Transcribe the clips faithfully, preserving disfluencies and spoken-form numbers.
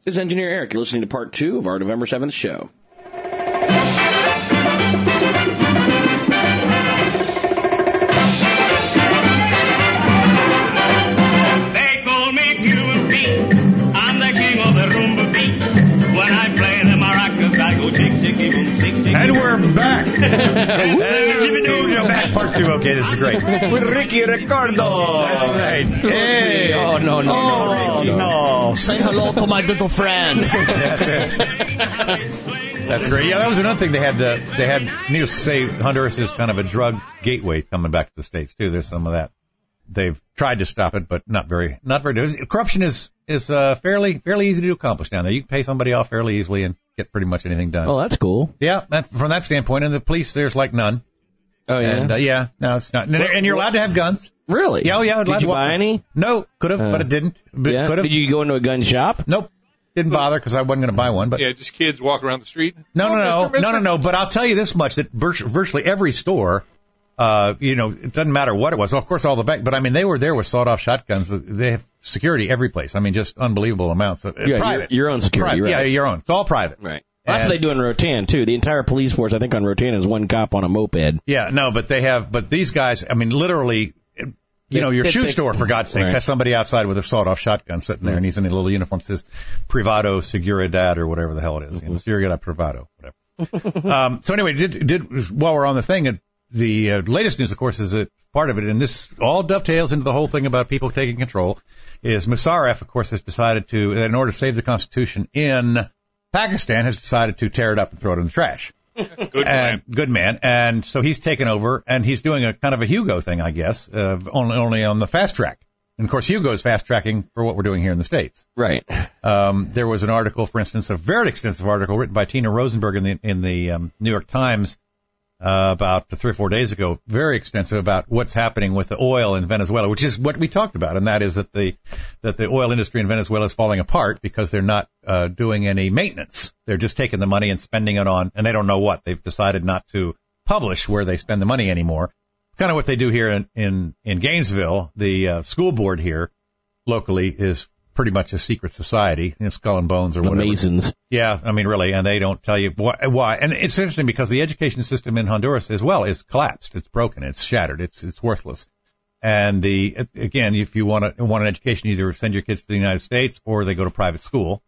This is Engineer Eric. You're listening to part two of our November seventh show. They call me Cuban Pete. I'm the king of the rumba beat. When I play the maracas, I go tick, ticky, boom, tick, ticky. And we're back. Jimmy Doo, back part two. Okay, this is great. With Ricky Ricardo. That's right. Hey. Oh, no, no, oh, no, no. no. Say hello to my little friend. That's it. That's great. Yeah, that was another thing they had. Uh, they had, needless to say, Honduras is kind of a drug gateway coming back to the States, too. There's some of that. They've tried to stop it, but not very, not very good. Corruption is, is uh, fairly, fairly easy to accomplish down there. You can pay somebody off fairly easily and get pretty much anything done. Oh, that's cool. Yeah, that, from that standpoint. And the police, there's like none. Oh, yeah? And, uh, yeah, no, it's not. And, and you're allowed to have guns. Really? Yeah, oh, yeah. Did you buy any? No, could have, Uh, but it didn't. But Yeah? could have. Did you go into a gun shop? Nope. Didn't bother because I wasn't going to buy one. But Yeah, just kids walk around the street. no, no, Oh, no, Mister, Mister. no, no, no. But I'll tell you this much: that vir- virtually every store, uh, you know, it doesn't matter what it was. Of course, all the bank, but I mean, they were there with sawed-off shotguns. They have security every place. I mean, just unbelievable amounts of Yeah, private, your, your own security, private. right? Yeah, your own. It's all private. Right. That's what And- they do in Rotan, too. The entire police force, I think, on Rotan is one cop on a moped. Yeah, no, but they have. But these guys, I mean, literally. You know, your They- shoe they- store, for God's sakes, Right. has somebody outside with a sawed-off shotgun sitting there, and he's in a little uniform that says Privado Seguridad or whatever the hell it is. You know, Seguridad Privado, whatever. um, so anyway, did, did while we're on the thing, uh, the uh, latest news, of course, is that part of it, and this all dovetails into the whole thing about people taking control, is Musharraf, of course, has decided to, in order to save the Constitution in Pakistan, has decided to tear it up and throw it in the trash. Good And, man. good man. And so he's taken over, and he's doing a kind of a Hugo thing, I guess, uh, only only on the fast track. And, of course, Hugo is fast tracking for what we're doing here in the States. Right. Um, there was an article, for instance, a very extensive article written by Tina Rosenberg in the in the um, New York Times uh, about three or four days ago, very extensive about what's happening with the oil in Venezuela, which is what we talked about, and that is that the that the oil industry in Venezuela is falling apart because they're not uh, doing any maintenance. They're just taking the money and spending it on, and they don't know what. They've decided not to publish where they spend the money anymore. Kind of what they do here in in, in Gainesville. The uh, school board here locally is pretty much a secret society, you know, Skull and Bones or The whatever. Masons. Yeah, I mean, really, and they don't tell you why, why. And it's interesting because the education system in Honduras as well is collapsed. It's broken. It's shattered. It's it's worthless. And the again, if you want to want an education, either send your kids to the United States or they go to private school.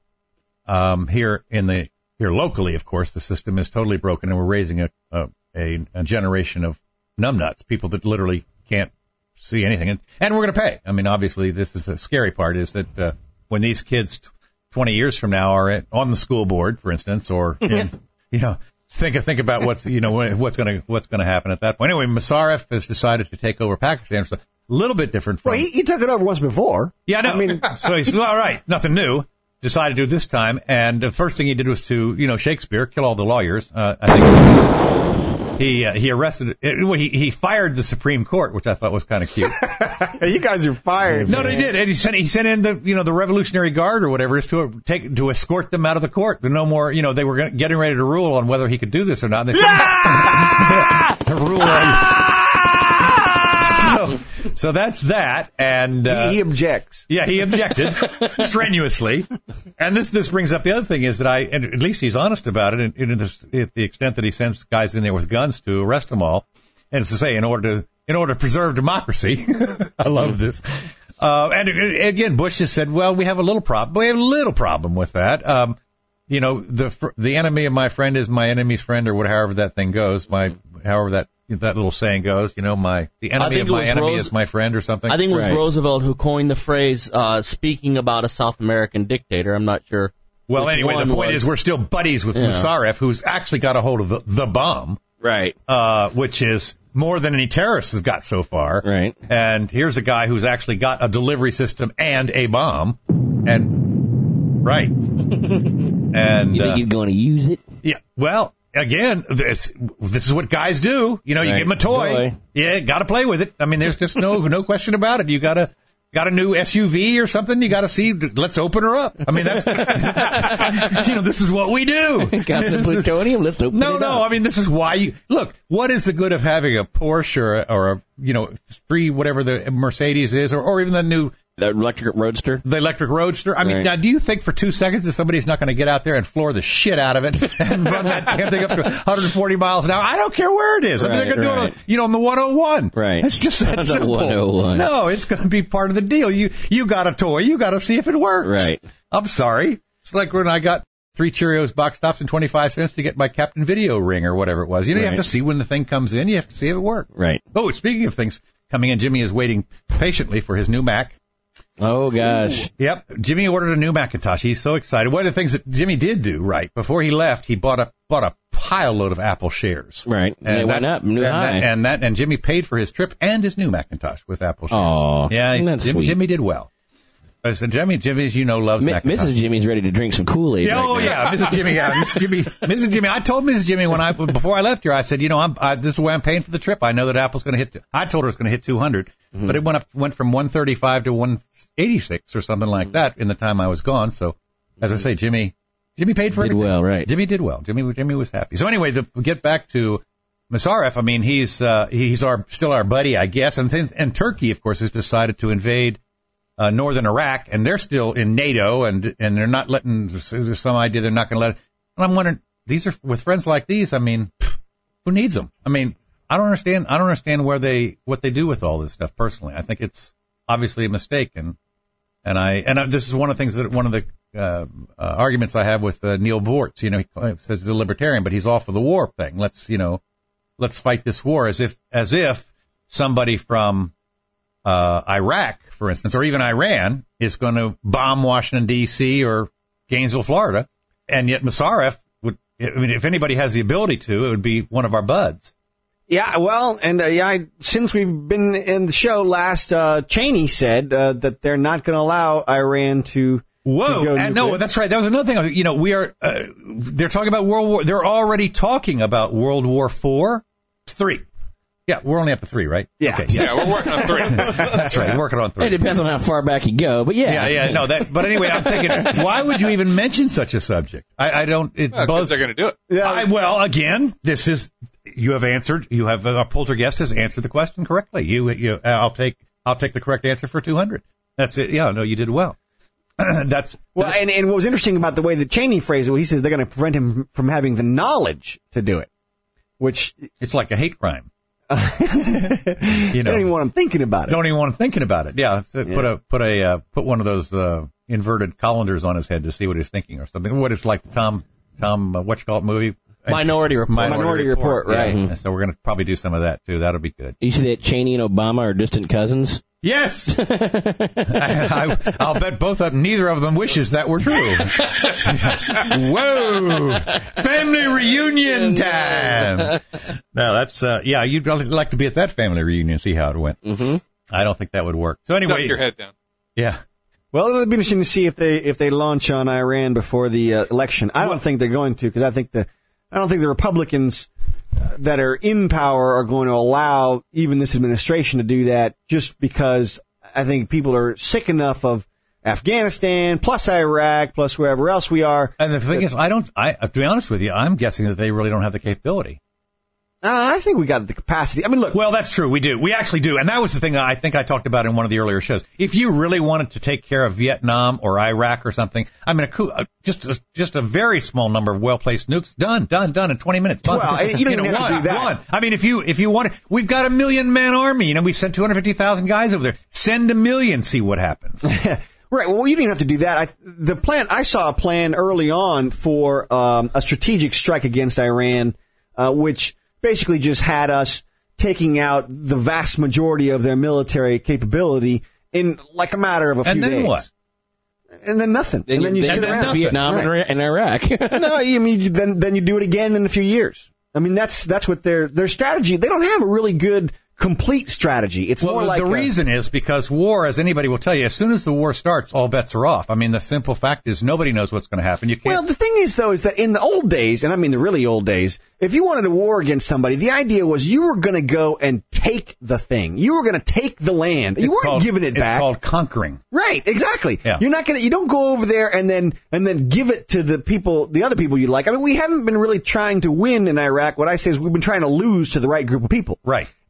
Um, here in the here locally, of course, the system is totally broken, and we're raising a a, a, a generation of numbnuts, people that literally can't see anything. And, and we're going to pay. I mean, obviously, this is the scary part, is that uh, when these kids t- twenty years from now are at, on the school board, for instance, or, in, you know, think think about what's, you know, what's going to what's going to happen at that point. Anyway, Musharraf has decided to take over Pakistan. It's a little bit different from... Well, he, he took it over once before. Yeah, no. I mean, so he's, well, all right, nothing new. Decided to do it this time. And the first thing he did was to, you know, Shakespeare, kill all the lawyers. Uh, I think it was, he uh, he arrested, it, well, he he fired the Supreme Court, which I thought was kind of cute. you guys are fired. No, man. they did. And he sent he sent in the you know the Revolutionary Guard or whatever is to take to escort them out of the court. There no more, you know, they were gonna, getting ready to rule on whether he could do this or not. They rule on. So, so that's that, and uh, he, he objects. Yeah, he objected strenuously, and this this brings up the other thing is that I, and at least he's honest about it, and, and to the extent that he sends guys in there with guns to arrest them all, and it's to say in order to in order to preserve democracy. I love this. Uh, and again, Bush has said, well, we have a little problem. We have a little problem with that. Um, you know, the the enemy of my friend is my enemy's friend, or whatever, however that thing goes. My however that. That little saying goes, you know, my the enemy of my enemy Rose- is my friend, or something. I think it was Right. Roosevelt who coined the phrase, uh, speaking about a South American dictator. I'm not sure. Well, which anyway, one the point was. is we're still buddies with Yeah. Musharraf, who's actually got a hold of the, the bomb, Right. uh, which is more than any terrorists have got so far. Right. And here's a guy who's actually got a delivery system and a bomb. And, right. and, You think uh, he's going to use it? yeah, well, again, this, this is what guys do. You know, you Right. give them a toy. Toy. Yeah, got to play with it. I mean, there's just no no question about it. You got to got a new S U V or something. You got to see. Let's open her up. I mean, that's you know, this is what we do. Got some plutonium? Let's open No, it no. up. I mean, this is why you look. What is the good of having a Porsche or, or a you know free whatever the Mercedes is, or, or even the new The electric roadster? The electric roadster. I mean, Right. now, do you think for two seconds that somebody's not going to get out there and floor the shit out of it and run that damn thing up to one hundred forty miles an hour? I don't care where it is. I mean, they're Right, going to do right. it, on, you know, on the one oh one. Right. It's just that On the simple. one oh one. No, it's going to be part of the deal. You you got a toy. You got to see if it works. Right. I'm sorry. It's like when I got three Cheerios box tops and twenty-five cents to get my Captain Video ring or whatever it was. You know, you have Right. to see when the thing comes in. You have to see if it works. Right. Oh, speaking of things coming in, Jimmy is waiting patiently for his new Mac. Oh, gosh. Yep. Jimmy ordered a new Macintosh. He's so excited. One of the things that Jimmy did do, right, before he left, he bought a bought a pile load of Apple shares. Right. And, they went that- up, new and high. That, and that and Jimmy paid for his trip and his new Macintosh with Apple shares. Aw, yeah, he- that's Jimmy, sweet. Jimmy did well. I said, Jimmy, Jimmy, as you know, loves Mi- Macintosh. Missus Jimmy's ready to drink some Kool-Aid. Yeah, right oh now. yeah, Missus Jimmy, yeah, Missus Jimmy, Missus Jimmy. I told Missus Jimmy when I before I left here, I said, you know, I'm I, this is the way I'm paying for the trip. I know that Apple's going to hit. I told her it's going to hit two hundred, Mm-hmm. but it went up went from one thirty-five to one eighty-six or something like that in the time I was gone. So, as I say, Jimmy, Jimmy paid for Did everything. well, right. Jimmy did well. Jimmy, Jimmy was happy. So anyway, the, get back to Musharraf. I mean, he's uh, he's our still our buddy, I guess, and then, and Turkey, of course, has decided to invade uh, northern Iraq, and they're still in NATO, and and they're not letting. There's some idea they're not going to let. And I'm wondering, these are with friends like these. I mean, who needs them? I mean, I don't understand. I don't understand where they what they do with all this stuff. Personally, I think it's obviously a mistake, and and I and I, this is one of the things that one of the uh, uh, arguments I have with uh, Neil Bortz. You know, he says he's a libertarian, but he's all for the war thing. Let's you know, let's fight this war as if as if somebody from uh, Iraq, for instance, or even Iran, is going to bomb Washington, D C or Gainesville, Florida, and yet Musharraf would, I mean, if anybody has the ability to, it would be one of our buds. Yeah, well, and uh, yeah, I, since we've been in the show last, uh, Cheney said uh, that they're not going to allow Iran to. Whoa, to go and no, nuclear. that's right. That was another thing. You know, we are, uh, they're talking about World War, they're already talking about World War Four. It's three. Yeah, we're only up to three, right? Yeah. Okay, yeah. Yeah, we're working on three. That's right. We're working on three. It depends on how far back you go, but yeah. Yeah, yeah, no, that, but anyway, I'm thinking, why would you even mention such a subject? I, I don't, it Because blows. they're going to do it. Yeah. I, well, again, this is, you have answered, you have, uh, our poltergeist has answered the question correctly. You, you, I'll take, I'll take the correct answer for two hundred. That's it. Yeah, no, you did well. That's, Well, and, and what was interesting about the way that Cheney phrased it, well, he says they're going to prevent him from having the knowledge to do it, which it's like a hate crime. you You know, don't even want him thinking about it. don't even want him thinking about it. Yeah, so put a, put a, uh, put one of those, uh, inverted colanders on his head to see what he's thinking or something. What it's like the Tom, Tom, uh, what you call it movie? Minority Report. Minority Report, right. Yeah. So we're going to probably do some of that too. That'll be good. You see that Cheney and Obama are distant cousins? Yes. I, I, I'll bet both of them, neither of them wishes that were true. Whoa. Family reunion time. No, that's, uh, yeah, you'd really like to be at that family reunion and see how it went. Mm-hmm. I don't think that would work. So Duck anyway. your head down. Yeah. Well, it'll be interesting to see if they if they launch on Iran before the uh, election. I don't think they're going to, because I think the I don't think the Republicans uh, that are in power are going to allow even this administration to do that, just because I think people are sick enough of Afghanistan, plus Iraq, plus wherever else we are. And the thing is, I don't, I, to be honest with you, I'm guessing that they really don't have the capability. Uh, I think we got the capacity. I mean, look. Well, that's true. We do. We actually do. And that was the thing that I think I talked about in one of the earlier shows. If you really wanted to take care of Vietnam or Iraq or something, I mean, a, coup- uh, just a, just a very small number of well-placed nukes, done, done, done in twenty minutes. Done. Well, you don't even have one, to do that. One. I mean, if you if you want, we've got a million-man army. You know, we sent two hundred fifty thousand guys over there. Send a million, see what happens. Right. Well, you don't even have to do that. I, the plan, I saw a plan early on for um, a strategic strike against Iran, uh, which basically just had us taking out the vast majority of their military capability in like a matter of a few And then days. what? And then nothing. Then and you, then you then sit you around. have Vietnam and Ira- and Iraq. No, I mean, you- then then you do it again in a few years. I mean, that's that's what their their strategy. They don't have a really good complete strategy. It's Well, more the, like the a- reason is because war, as anybody will tell you, as soon as the war starts, all bets are off. I mean, the simple fact is nobody knows what's going to happen. You can't. Well, the thing is, though, is that in the old days, and I mean the really old days, if you wanted a war against somebody, the idea was you were going to go and take the thing. You were going to take the land. You It's weren't called- giving it it's back. It's called conquering. Right, exactly. Yeah. You're not going to, you don't go over there and then, and then give it to the people, the other people you like. I mean, we haven't been really trying to win in Iraq. What I say is we've been trying to lose to the right group of people. Right.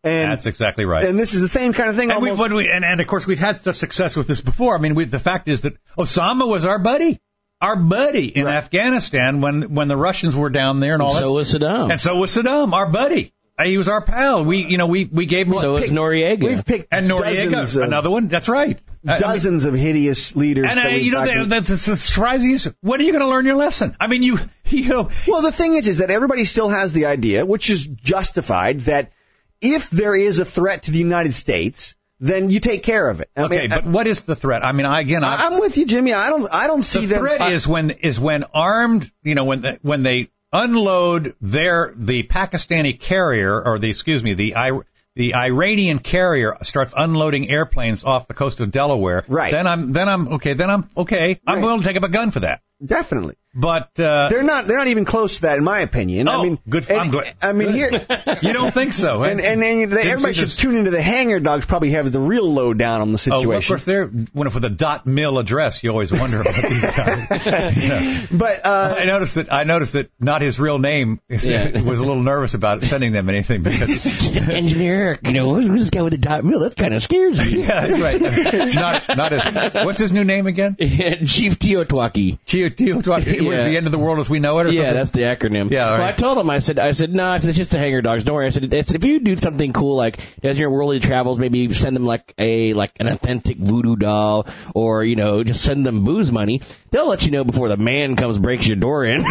And That's exactly right. And this is the same kind of thing. And, we, almost. but we, and, and of course, we've had such success with this before. I mean, we, the fact is that Osama was our buddy, our buddy in Right. Afghanistan when when the Russians were down there and all that. So was Saddam. And so was Saddam, our buddy. Uh, He was our pal. We, you know, we we gave him So was Noriega. We've picked and Noriega, dozens of, another one. That's right. Uh, dozens of hideous leaders. And that uh, we've you know, backed the, in. the, the surprising is, when are you going to learn your lesson? I mean, you, you know, Well, the thing is, is that everybody still has the idea, which is justified, that if there is a threat to the United States, then you take care of it. I okay, mean, but what is the threat? I mean, I again, I, I, I'm with you, Jimmy. I don't, I don't see the them. threat I- is when is when armed, you know, when the, when they unload their the Pakistani carrier or the excuse me the I, the Iranian carrier starts unloading airplanes off the coast of Delaware. Right. Then I'm then I'm okay. Then I'm okay. I'm Right. willing to take up a gun for that. Definitely. But uh, They're not. They're not even close to that, in my opinion. I Oh, mean, good- and- I'm glad- I mean, here, you don't think so? and and, and Didn't everybody see should this- tune into the Hangar Dogs. Probably have the real lowdown on the Oh, situation. well, of course, they're when with a dot mil address. You always wonder about these guys. Yeah. But uh, I noticed that. I noticed that not his real name. Yeah. Was a little nervous about sending them anything because. Engineer, you know, who's this guy with the dot mill? That kind of scares me. Yeah, that's right. Not, not his. What's his new name again? Chief Teotwaki. Teo Teo. It was Yeah. the end of the world as we know it, or Yeah, something. that's the acronym. Yeah, all Well, right. I told him, I said, I said, no, I said, it's just the Hangar Dogs. Don't worry. I said, I said, if you do something cool, like, as your worldly travels, maybe send them like a, like an authentic voodoo doll, or, you know, just send them booze money. They'll let you know before the man comes breaks your door in.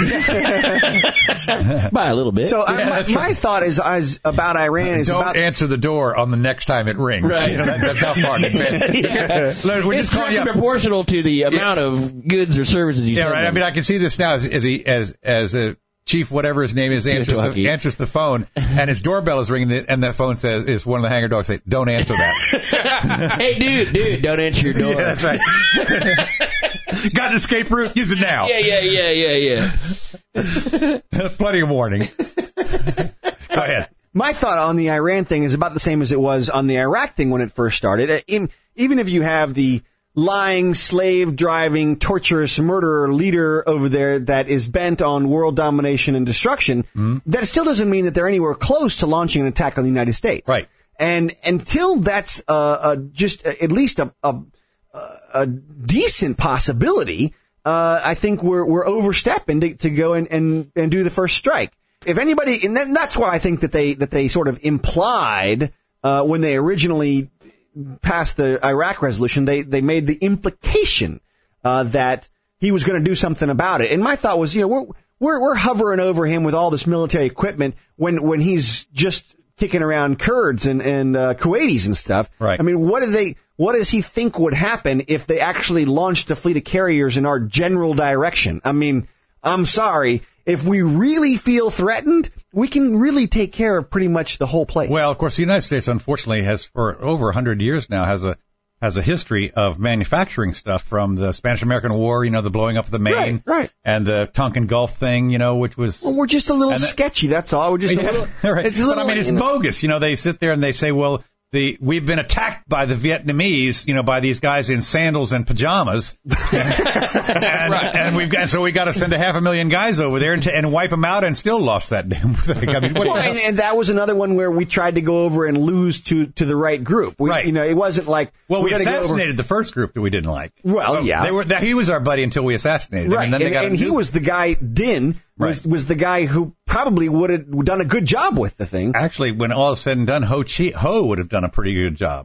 By a little bit. so I, Yeah, my, that's my right. thought is, is about Iran is Don't about. answer the door on the next time it rings. Right. You know, that, that's how far in advance. Yeah. Look, we're It's just calling you directly up. proportional to the amount of goods or services you Yeah, send right. I them. mean, I can see this now as as he as as a chief, whatever his name is, answers the, Teotwaki. answers the phone, and his doorbell is ringing, and that phone says is one of the Hangar Dogs say, "Don't answer that." Hey, dude, dude, don't answer your door. Yeah, that's right. Got an escape route? Use it now. Yeah, yeah, yeah, yeah, yeah. Plenty of warning. Go ahead. My thought on the Iran thing is about the same as it was on the Iraq thing when it first started. Uh, In, even if you have the lying, slave-driving, torturous murderer leader over there that is bent on world domination and destruction, that still doesn't mean that they're anywhere close to launching an attack on the United States. Right. And until that's uh, uh, just uh, at least a, a, a decent possibility, uh, I think we're we're overstepping to, to go and, and, and do the first strike. If anybody, and then that's why I think that they that they sort of implied uh, when they originally passed the Iraq resolution, they they made the implication uh, that he was going to do something about it. And my thought was, you know, we're we're we're hovering over him with all this military equipment when when he's just kicking around Kurds and and uh, Kuwaitis and stuff. Right. I mean, what do they? What does he think would happen if they actually launched a fleet of carriers in our general direction? I mean, I'm sorry. If we really feel threatened, we can really take care of pretty much the whole place. Well, of course, the United States, unfortunately, has for over a hundred years now has a has a history of manufacturing stuff from the Spanish-American War, you know, the blowing up of the Maine, Right, right. and the Tonkin Gulf thing, you know, which was. Well, we're just a little And that- sketchy. That's all. We're just a Yeah, little. right. It's a little. But I mean, it's you know, bogus. You know, they sit there and they say, well, the we've been attacked by the Vietnamese, you know, by these guys in sandals and pajamas, and, and we've got so we got to send a half a million guys over there and, to, and wipe them out, and still lost that damn thing. I mean, what Well, the hell? and, and that was another one where we tried to go over and lose to to the right group. We, Right. You know, it wasn't like Well, we're we gonna go over- assassinated the first group that we didn't like. Well, yeah. They were that he was our buddy until we assassinated him, Right, and then they and, got and a he new- was the guy. Din was Right. was the guy who probably would have done a good job with the thing. Actually, when all is said and done, Ho Chi Ho would have done a pretty good job.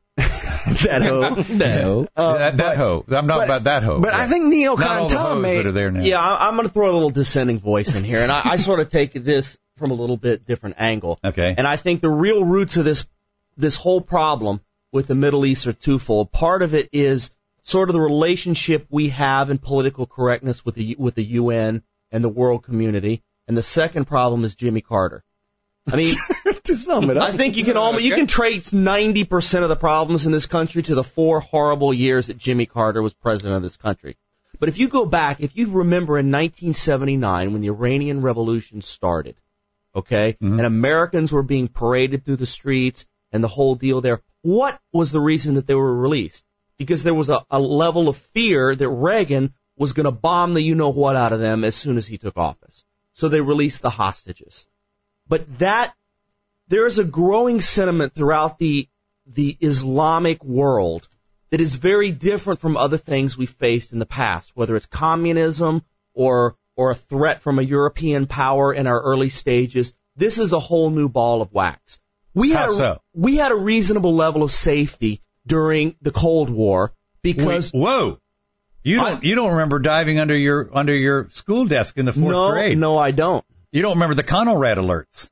that hoe. No. Uh, that that but- Ho. I'm not but- about that Ho. but I think Not all Neocon the Tom hoes made. that are there now. Yeah, I, I'm going to throw a little dissenting voice in here, and I, I sort of take this from a little bit different angle. Okay. And I think the real roots of this this whole problem with the Middle East are twofold. Part of it is sort of the relationship we have in political correctness with the with the U N and the world community, and the second problem is Jimmy Carter. I mean, to sum it up. I think you can almost you can trace ninety percent of the problems in this country to the four horrible years that Jimmy Carter was president of this country. But if you go back, if you remember in nineteen seventy-nine when the Iranian Revolution started, okay, Mm-hmm. and Americans were being paraded through the streets and the whole deal there, what was the reason that they were released? Because there was a, a level of fear that Reagan was going to bomb the you-know-what out of them as soon as he took office. So they released the hostages. But that there is a growing sentiment throughout the the Islamic world that is very different from other things we faced in the past, whether it's communism or or a threat from a European power in our early stages. This is a whole new ball of wax. We had How a, so? we had a reasonable level of safety during the Cold War because Wait, whoa. You don't I- you don't remember diving under your under your school desk in the fourth no, grade. no, I don't. You don't remember the Conelrad alerts.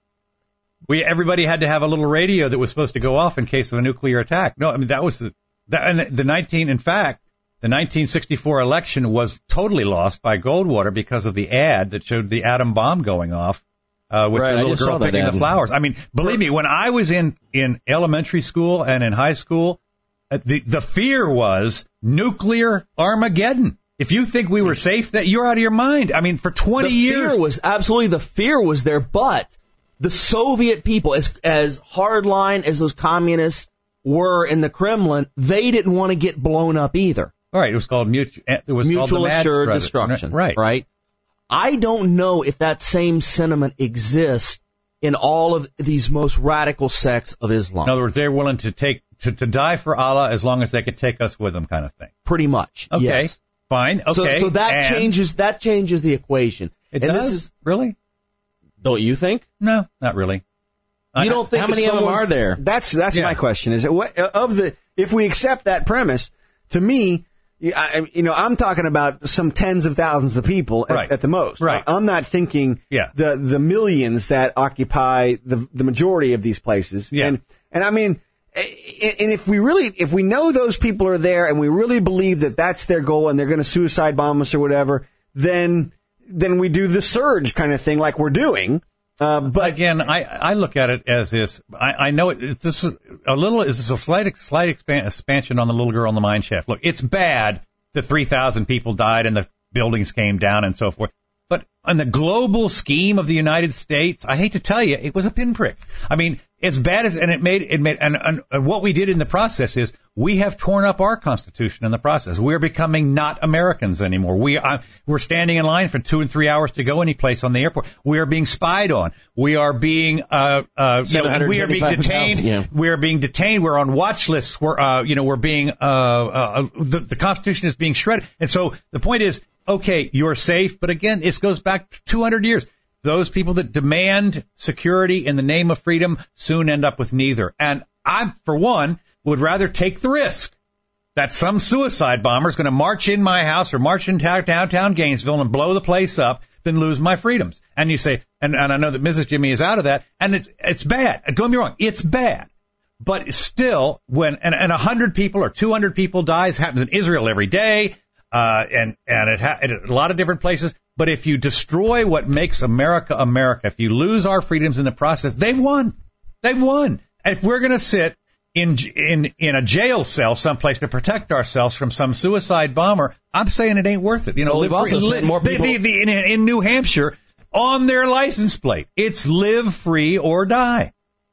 We everybody had to have a little radio that was supposed to go off in case of a nuclear attack. No, I mean that was the that and the, the nineteen in fact, the nineteen sixty-four election was totally lost by Goldwater because of the ad that showed the atom bomb going off uh with Right, the I little just girl saw that picking ad. the flowers. I mean, believe me, when I was in in elementary school and in high school, uh, the the fear was nuclear Armageddon. If you think we were safe, that you're out of your mind. I mean, for twenty the years. fear was absolutely the fear was there, but the Soviet people, as as hardline as those communists were in the Kremlin, they didn't want to get blown up either. All right, it was called mutual. It was called Mutual the Mads assured Brothers. destruction. Right. Right. I don't know if that same sentiment exists in all of these most radical sects of Islam. In other words, they're willing to take to, to die for Allah as long as they could take us with them, kind of thing. Pretty much. Okay, Yes. fine. Okay, So, so that and changes that changes the equation. It and does this is really? don't you think? No, not really. You don't think How if many of them someone's- are there? That's that's Yeah. my question. Is it what of the if we accept that premise? To me, I, you know, I'm talking about some tens of thousands of people at, Right. at the most. Right. I'm not thinking Yeah. the the millions that occupy the the majority of these places. Yeah. And and I mean, and if we really if we know those people are there and we really believe that that's their goal and they're going to suicide bomb us or whatever, then then we do the surge kind of thing like we're doing. Uh, but Again, I, I look at it as this. I, I know it, it's this is a little. Is this a slight slight expan, expansion on the little girl in the mine shaft? Look, it's bad that three thousand people died and the buildings came down and so forth. But on the global scheme of the United States, I hate to tell you, it was a pinprick. I mean, as bad as and it made it made and, and, and what we did in the process is we have torn up our Constitution in the process. We're becoming not Americans anymore. We are we're standing in line for two and three hours to go any place on the airport. We are being spied on. We are being uh uh you know, we are being detained. Yeah. We are being detained. We're on watch lists. We're uh you know we're being uh, uh the, the Constitution is being shredded. And so the point is, okay, you're safe, but again, it goes back two hundred years. Those people that demand security in the name of freedom soon end up with neither. And I, for one, would rather take the risk that some suicide bomber is going to march in my house or march in downtown Gainesville and blow the place up than lose my freedoms. And you say, and, and I know that Missus Jimmy is out of that, and it's it's bad. Don't get me wrong, it's bad. But still, when and, and one hundred people or two hundred people die, it happens in Israel every day, uh, and, and it ha- in a lot of different places. But if you destroy what makes America America, if you lose our freedoms in the process, they've won. They've won. If we're going to sit in in in a jail cell someplace to protect ourselves from some suicide bomber, I'm saying it ain't worth it. You know, Well, we've live also free- sent li- more the- people- the- the- in, in New Hampshire, on their license plate, it's live free or die.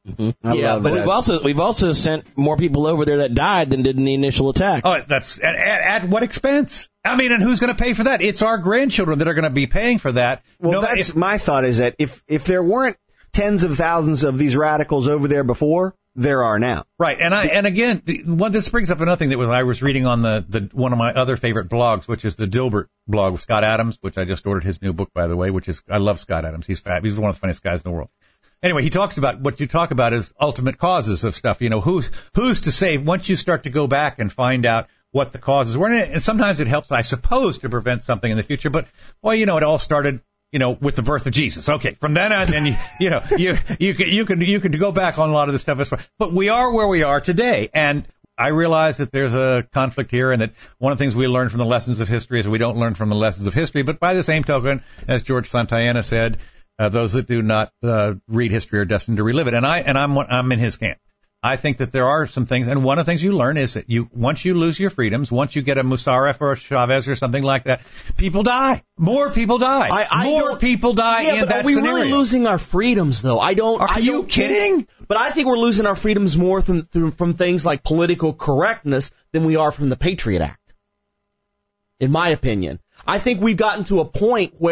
I Yeah, love but that. we've also we've also sent more people over there that died than did in the initial attack. Oh, that's at, at, at what expense? I mean, and who's going to pay for that? It's our grandchildren that are going to be paying for that. Well, No, that's if- my thought is that if if there weren't tens of thousands of these radicals over there before, there are now. right. And I and again, the, what this brings up another thing that was I was reading on the, the one of my other favorite blogs, which is the Dilbert blog with Scott Adams, which I just ordered his new book, by the way, which is I love Scott Adams. He's fab. He's one of the funniest guys in the world. Anyway, he talks about what you talk about is ultimate causes of stuff. You know, who's who's to say once you start to go back and find out what the causes were, and sometimes it helps, I suppose, to prevent something in the future. But well, you know, it all started, you know, with the birth of Jesus. Okay, from then on, and you, you know, you you can you can you can go back on a lot of this stuff as well. But we are where we are today, and I realize that there's a conflict here, and that one of the things we learn from the lessons of history is we don't learn from the lessons of history. But by the same token, as George Santayana said, uh, those that do not uh, read history are destined to relive it. And I and I'm I'm in his camp. I think that there are some things, and one of the things you learn is that you once you lose your freedoms, once you get a Musharraf or a Chavez or something like that, people die. More people die. I- I More don't- people die Yeah, in but that are we scenario. really losing our freedoms, though? I don't. Are I you don't kidding? Think, but I think we're losing our freedoms more from, from from things like political correctness than we are from the Patriot Act. In my opinion, I think we've gotten to a point where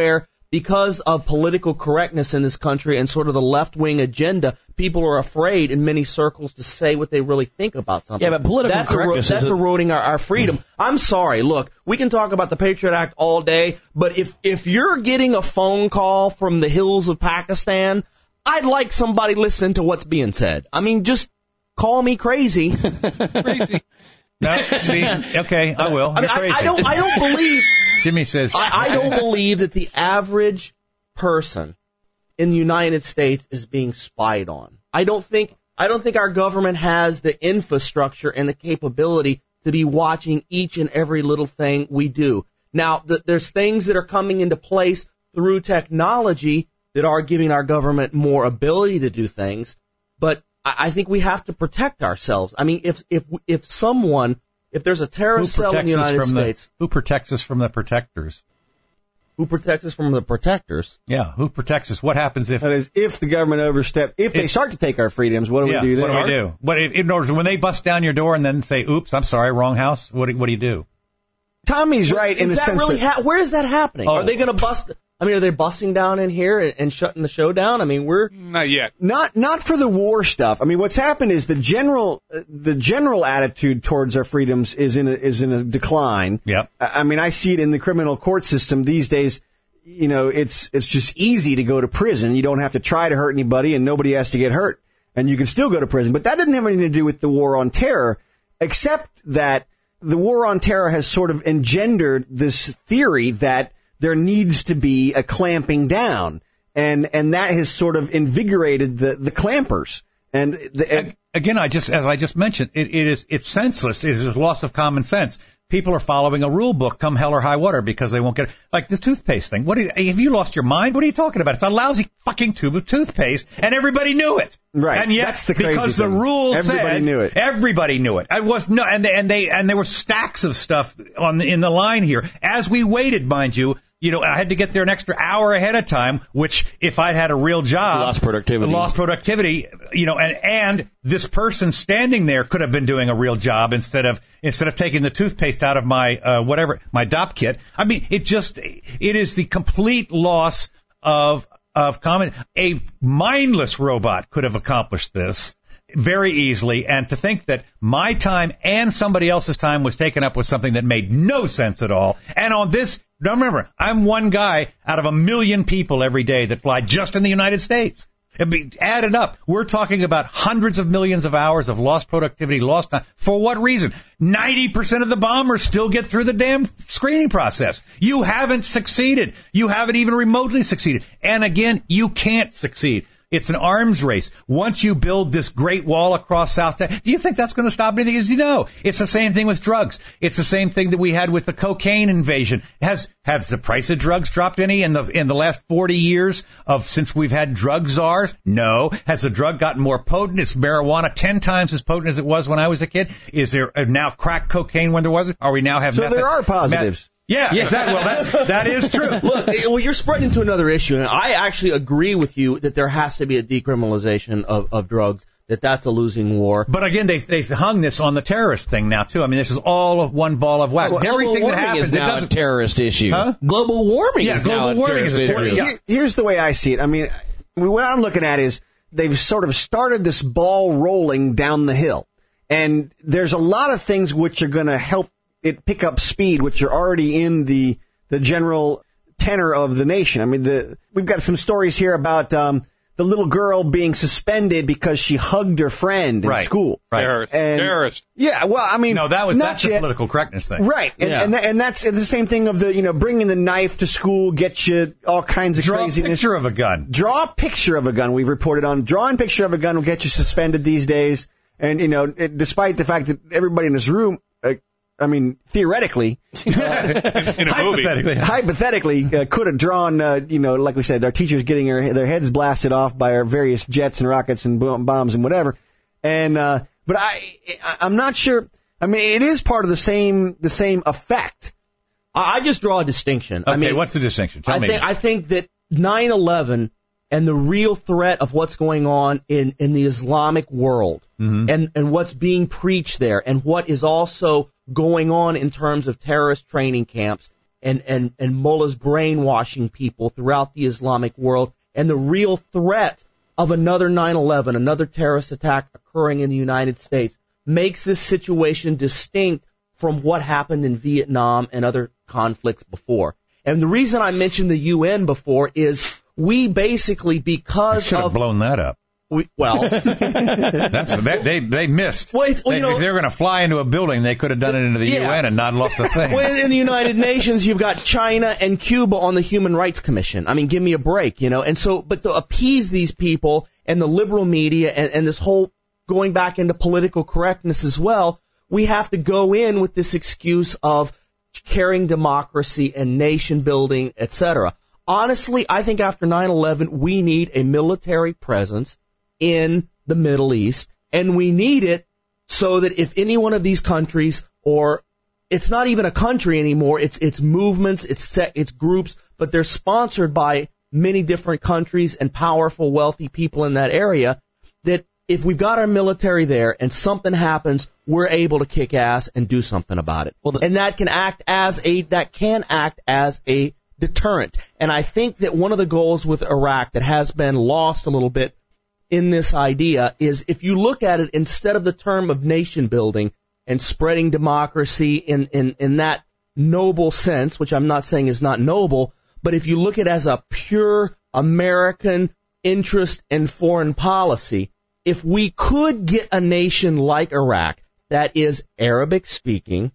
because of political correctness in this country and sort of the left-wing agenda, people are afraid in many circles to say what they really think about something. Yeah, but political that's correctness ero- that's is a- eroding our, our freedom. I'm sorry. Look, we can talk about the Patriot Act all day, but if if you're getting a phone call from the hills of Pakistan, I'd like somebody listening to what's being said. I mean, just call me crazy. Crazy. No, see, okay, I will. I, mean, I, I don't. I don't believe. Jimmy says. I, I don't believe that the average person in the United States is being spied on. I don't think. I don't think our government has the infrastructure and the capability to be watching each and every little thing we do. Now, th- there's things that are coming into place through technology that are giving our government more ability to do things, but I think we have to protect ourselves. I mean, if if if someone, if there's a terrorist cell in the United States, the, who protects us from the protectors? Who protects us from the protectors? Yeah, who protects us? What happens if? That is, if the government overstep, if they If- start to take our freedoms, what do yeah, we do what then? do we do? What in in order when they bust down your door and then say, "Oops, I'm sorry, wrong house." What do, what do you do? Tommy's right in Is the that sense really that ha- where is that happening? Oh. Are they going to bust? I mean, are they busting down in here and, and shutting the show down? I mean, we're Not yet. not not for the war stuff. I mean, what's happened is the general uh, the general attitude towards our freedoms is in a, is in a decline. Yep. I I mean, I see it in the criminal court system these days. You know, it's it's just easy to go to prison. You don't have to try to hurt anybody, and nobody has to get hurt, and you can still go to prison. But that doesn't have anything to do with the war on terror, except that the war on terror has sort of engendered this theory that there needs to be a clamping down, and and that has sort of invigorated the the clampers. And the, and, Again, I just as I just mentioned, it, it is it's senseless. It is loss of common sense. People are following a rule book, come hell or high water, because they won't get it. Like the toothpaste thing. What do you, have you lost your mind? What are you talking about? It's a lousy fucking tube of toothpaste, and everybody knew it. Right. And yet, That's the crazy because thing. the rules Everybody said, knew it. Everybody knew it. I was no, and they, and they and there were stacks of stuff on the, in the line here as we waited, mind you. You know, I had to get there an extra hour ahead of time, which if I'd had a real job, Lost productivity. lost productivity, you know, and, and this person standing there could have been doing a real job instead of, instead of taking the toothpaste out of my, uh, whatever, my D O P kit. I mean, it just, it is the complete loss of, of common, a mindless robot could have accomplished this very easily, and to think that my time and somebody else's time was taken up with something that made no sense at all. And on this, now remember, I'm one guy out of a million people every day that fly just in the United States. It'd be added up. We're talking about hundreds of millions of hours of lost productivity, lost time. For what reason? ninety percent of the bombers still get through the damn screening process. You haven't succeeded. You haven't even remotely succeeded. And again, you can't succeed. It's an arms race. Once you build this great wall across South Texas, do you think that's going to stop anything? As you know, it's the same thing with drugs. It's the same thing that we had with the cocaine invasion. Has has the price of drugs dropped any in the in the last forty years of since we've had drug czars? No. Has the drug gotten more potent? Is marijuana ten times as potent as it was when I was a kid? Is there now crack cocaine when there wasn't? Are we now have so method- there are positives. Meth- Yeah, exactly. Well, that's, that is true. Look, well, you're spreading into another issue, and I actually agree with you that there has to be a decriminalization of, of drugs, that that's a losing war. But again, they they hung this on the terrorist thing now too. I mean, this is all of one ball of wax. Well, Everything global that warming happens, is it now a doesn't. terrorist issue. Huh? Global warming Yeah, is global now a warming is a terrorist terrorist issue. issue. Here- Here's the way I see it. I mean, what I'm looking at is they've sort of started this ball rolling down the hill. And there's a lot of things which are going to help it pick up speed, which are already in the the general tenor of the nation. I mean, the we've got some stories here about um, the little girl being suspended because she hugged her friend in Right. school. Right. Terrorist. And- Terrorist. Yeah, well, I mean, No, that was not that's the yet. political correctness thing. Right, and Yeah. and, tha- and that's the same thing of the you know bringing the knife to school gets you all kinds of Draw a craziness. picture of a gun. Draw a picture of a gun. We've reported on drawing a picture of a gun will get you suspended these days. And you know, it, despite the fact that everybody in this room, uh, I mean, theoretically, In a movie. Hypothetically. hypothetically, uh, could have drawn, uh, you know, like we said, our teachers getting their, their heads blasted off by our various jets and rockets and boom, bombs and whatever. And uh, but I, I, I'm not sure. I mean, it is part of the same the same effect. I I just draw a distinction. Okay, I mean, what's the distinction? Tell I me. think I think that nine eleven and the real threat of what's going on in, in the Islamic world Mm-hmm. and, and what's being preached there and what is also going on in terms of terrorist training camps and, and, and mullahs brainwashing people throughout the Islamic world, and the real threat of another nine eleven, another terrorist attack occurring in the United States, makes this situation distinct from what happened in Vietnam and other conflicts before. And the reason I mentioned the U N before is we basically, because should have of blown that up. We, well, that's they they, they missed. Well, it's, well, they, you know, if they were going to fly into a building, they could have done it into the yeah. U N and not lost a thing. Well, in the United Nations, you've got China and Cuba on the Human Rights Commission. I mean, give me a break, you know. And so, but to appease these people and the liberal media and, and this whole going back into political correctness as well, we have to go in with this excuse of carrying democracy and nation building, et cetera. Honestly, I think after nine eleven, we need a military presence in the Middle East, and we need it so that if any one of these countries, or it's not even a country anymore, it's it's movements, it's set, it's groups, but they're sponsored by many different countries and powerful, wealthy people in that area, that if we've got our military there and something happens, we're able to kick ass and do something about it. Well, the, and that can act as a that can act as a deterrent. And I think that one of the goals with Iraq that has been lost a little bit in this idea is, if you look at it, instead of the term of nation building and spreading democracy in, in, in that noble sense, which I'm not saying is not noble, but if you look at it as a pure American interest in foreign policy, if we could get a nation like Iraq that is Arabic speaking,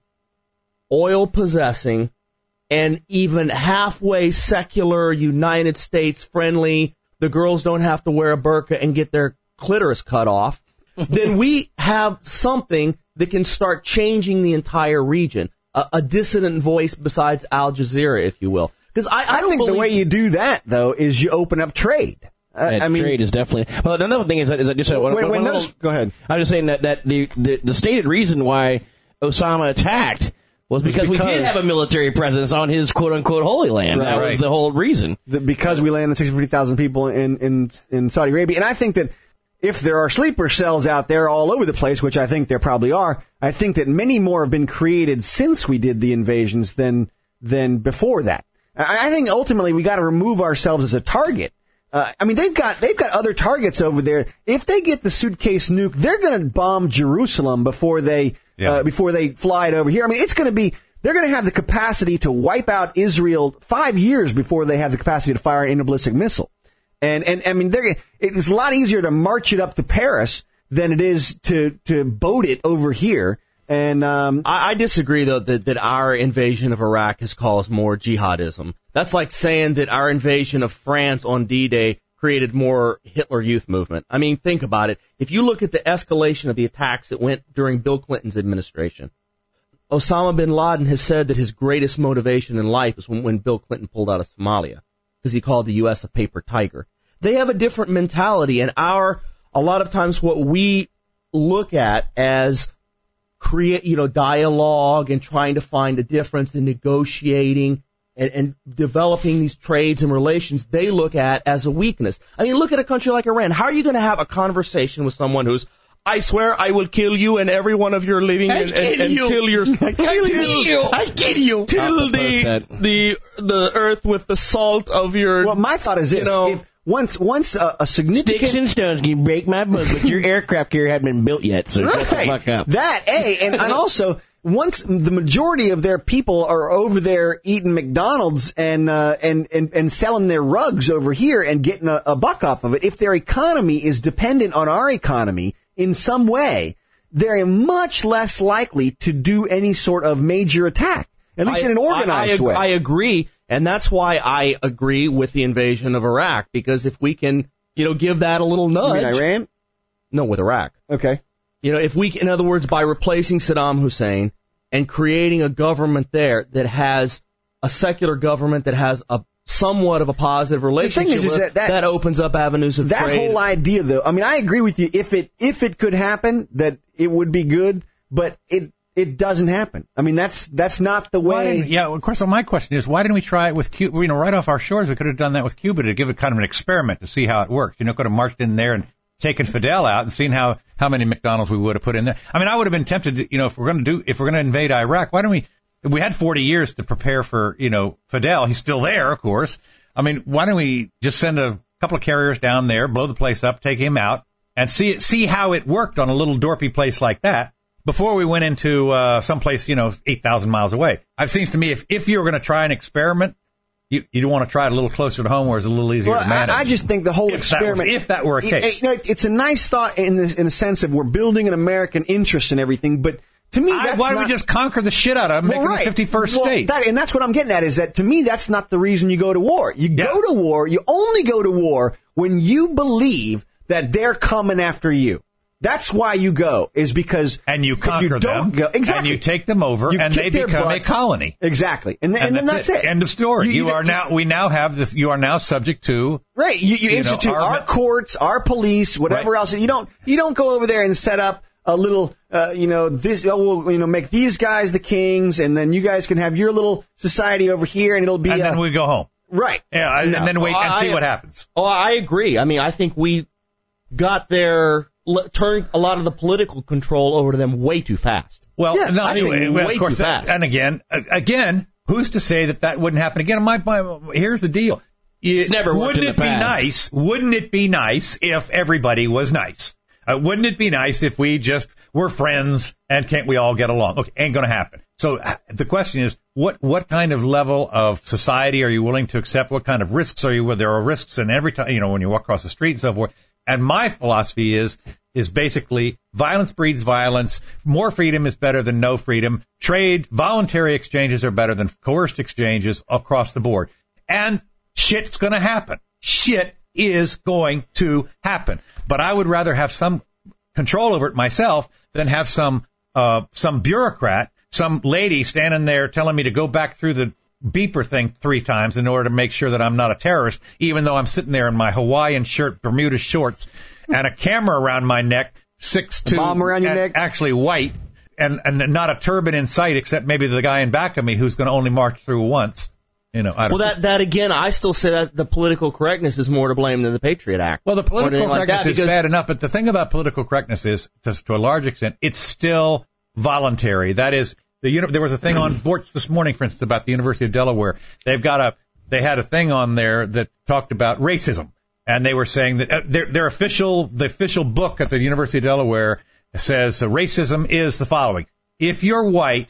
oil possessing, and even halfway secular, United States friendly, the girls don't have to wear a burqa and get their clitoris cut off, then we have something that can start changing the entire region. A, a dissident voice besides Al Jazeera, if you will. Because I, I, I don't think believe the way you do that, though, is you open up trade. Uh, yeah, I mean, trade is definitely. Well, another thing is that, is that just uh, when, one, when one those, little, go ahead. I'm just saying that that the, the the stated reason why Osama attacked was because, because we did have a military presence on his quote unquote holy land. Right, that was right. the whole reason. The, because we landed sixty fifty thousand people in, in in Saudi Arabia, and I think that if there are sleeper cells out there all over the place, which I think there probably are, I think that many more have been created since we did the invasions than than before that. I, I think ultimately we got to remove ourselves as a target. Uh, I mean, they've got they've got other targets over there. If they get the suitcase nuke, they're going to bomb Jerusalem before they yeah. uh, before they fly it over here. I mean, it's going to be they're going to have the capacity to wipe out Israel five years before they have the capacity to fire an interballistic missile. And and I mean, they're, it's a lot easier to march it up to Paris than it is to to boat it over here. And um, I, I disagree, though, that, that our invasion of Iraq has caused more jihadism. That's like saying that our invasion of France on D-Day created more Hitler Youth movement. I mean, think about it. If you look at the escalation of the attacks that went during Bill Clinton's administration, Osama bin Laden has said that his greatest motivation in life is when, when Bill Clinton pulled out of Somalia, because he called the U S a paper tiger. They have a different mentality, and our a lot of times what we look at as create, you know, dialogue and trying to find a difference in negotiating and, and developing these trades and relations, they look at as a weakness. I mean, look at a country like Iran. How are you going to have a conversation with someone who's, I swear I will kill you and every one of your living I and, kill and, and you. till your I kill you. I kill you till I'll propose the that. the the earth with the salt of your. well, my thought is this: you know, if once once a, a significant Sticks and stones can break my bones, but your aircraft carrier hadn't been built yet, so shut the fuck up. That, A, and, and also, once the majority of their people are over there eating McDonald's and, uh, and, and, and selling their rugs over here and getting a, a buck off of it, if their economy is dependent on our economy in some way, they're much less likely to do any sort of major attack, at least I, in an organized I, I, way. I agree, and that's why I agree with the invasion of Iraq, because if we can, you know, give that a little You nudge. mean Iran? No, with Iraq. Okay. You know, if we, in other words, by replacing Saddam Hussein and creating a government there that has a secular government that has a somewhat of a positive relationship, thing is, is with, that- that- that opens up avenues of That trade. whole idea, though, I mean, I agree with you. If it if it could happen, that it would be good, but it it doesn't happen. I mean, that's that's not the Why way. didn't- yeah, of course. So my question is, why didn't we try it with Cuba? You know, right off our shores, we could have done that with Cuba to give it kind of an experiment to see how it worked. You know, could have marched in there and taken Fidel out and seen how how many McDonald's we would have put in there. I mean, I would have been tempted to, you know, if we're going to do if we're going to invade Iraq, why don't we we had forty years to prepare for, you know, Fidel. He's still there, of course. I mean, why don't we just send a couple of carriers down there, blow the place up, take him out, and see see how it worked on a little dorpy place like that before we went into uh, someplace, you know, eight thousand miles away. It seems to me if, if you were going to try an experiment, you you want to try it a little closer to home where it's a little easier well, to manage. I, I just think the whole if experiment, that was, if that were a case. It, it, it's a nice thought in the, in the sense of we're building an American interest in everything, but to me, that's I, why not, don't we just conquer the shit out of them, well, make right. them the fifty-first well, state? That, and that's what I'm getting at is that to me, that's not the reason you go to war. You Yeah. go to war, you only go to war when you believe that they're coming after you. That's why you go, is because and you if conquer you don't them, go, exactly. and you take them over, You and kick they their become butts. a colony. Exactly, and, and, And then that's it. End of story. You- You, you are don't- now. We now have this. You are now subject to. Right, you, you, You know, institute our- our, courts, our police, whatever Right. else. You don't you don't go over there and set up a little, uh, you know, this. Oh, we'll, you know, make these guys the kings, and then you guys can have your little society over here, and it'll be And uh, then we go home. right. Yeah, and, and then wait and see I- what happens. Oh, I agree. I mean, I think we got there, l- turned a lot of the political control over to them way too fast. Well, Yeah, no, I think anyway, well, way of course, too that, fast. and again, uh, again, who's to say that that wouldn't happen again? My, my, here's the deal. It, It's never worked Wouldn't in it the be past. nice? Wouldn't it be nice if everybody was nice? Uh, wouldn't it be nice if we just were friends and can't we all get along? Okay, ain't going to happen. So uh, the question is, what what kind of level of society are you willing to accept? What kind of risks are you? Well, there are risks in every time, you know, when you walk across the street and so forth. And my philosophy is is basically violence breeds violence. More freedom is better than no freedom. Trade, voluntary exchanges are better than coerced exchanges across the board. And shit's going to happen. Shit is going to happen. But I would rather have some control over it myself than have some uh some bureaucrat, some lady standing there telling me to go back through the beeper thing three times in order to make sure that I'm not a terrorist, even though I'm sitting there in my Hawaiian shirt, Bermuda shorts, and a camera around my neck, six two, bomb around your and neck? actually white, and, and not a turban in sight except maybe the guy in back of me who's going to only march through once. You know, I don't Well, that that again, I still say that the political correctness is more to blame than the Patriot Act. Well, the Or political anything like correctness that, is because- bad enough, but the thing about political correctness is, to, to a large extent, it's still voluntary. That is, the uni- there was a thing on Vorts this morning, for instance, about the University of Delaware. They've got a, they had a thing on there that talked about racism, and they were saying that uh, their their official, the official book at the University of Delaware says uh, racism is the following: if you're white,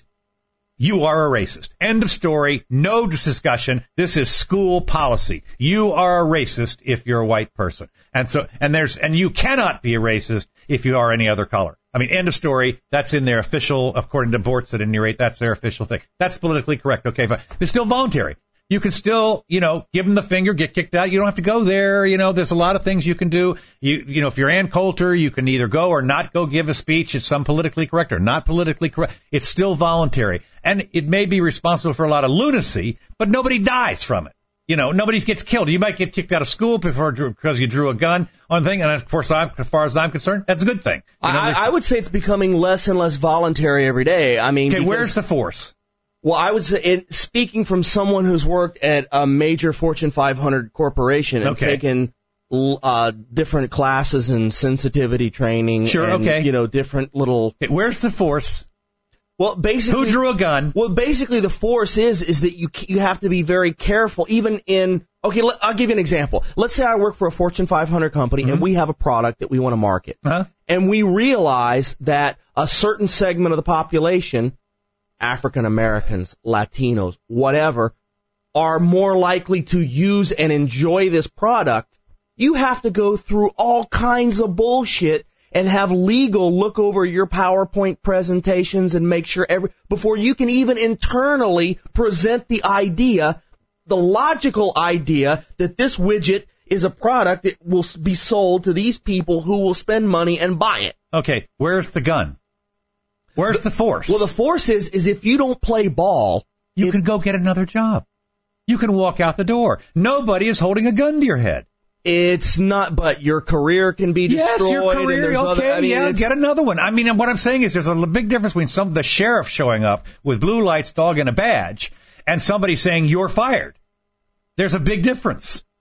you are a racist. End of story. No discussion. This is school policy. You are a racist if you're a white person. And so, and there's, and you cannot be a racist if you are any other color. I mean, end of story. That's in their official, according to Vorts at any rate, that's their official thing. That's politically correct. Okay, fine. It's still voluntary. You can still, you know, give them the finger, get kicked out. You don't have to go there. You know, there's a lot of things you can do. You, you know, if you're Ann Coulter, you can either go or not go give a speech. It's some politically correct or not politically correct. It's still voluntary. And it may be responsible for a lot of lunacy, but nobody dies from it. You know, nobody gets killed. You might get kicked out of school before, because you drew a gun on a thing. And of course, I'm, as far as I'm concerned, that's a good thing. You know, I, there's- I would say it's becoming less and less voluntary every day. I mean, okay, because- where's the force? Well, I would say, it, speaking from someone who's worked at a major Fortune five hundred corporation and Okay. taken uh, different classes in sensitivity training, Sure, and, okay. you know, different little. Okay, where's the force? Well, basically, Who drew a gun? Well, basically, the force is is that you you have to be very careful, even in. Okay, let, I'll give you an example. Let's say I work for a Fortune five hundred company, Mm-hmm. and we have a product that we want to market, Huh? and we realize that a certain segment of the population, African Americans, Latinos, whatever, are more likely to use and enjoy this product. You have to go through all kinds of bullshit and have legal look over your PowerPoint presentations and make sure every, before you can even internally present the idea, the logical idea that this widget is a product that will be sold to these people who will spend money and buy it. Okay, where's the gun? Where's the force? Well, the force is, is if you don't play ball, you it- can go get another job. You can walk out the door. Nobody is holding a gun to your head. it's not, but your career can be destroyed. Yes, your and career, there's okay, other, I mean, yeah, it's- get another one. I mean, and what I'm saying is there's a big difference between some the sheriff showing up with blue lights, dog, and a badge, and somebody saying you're fired. There's a big difference.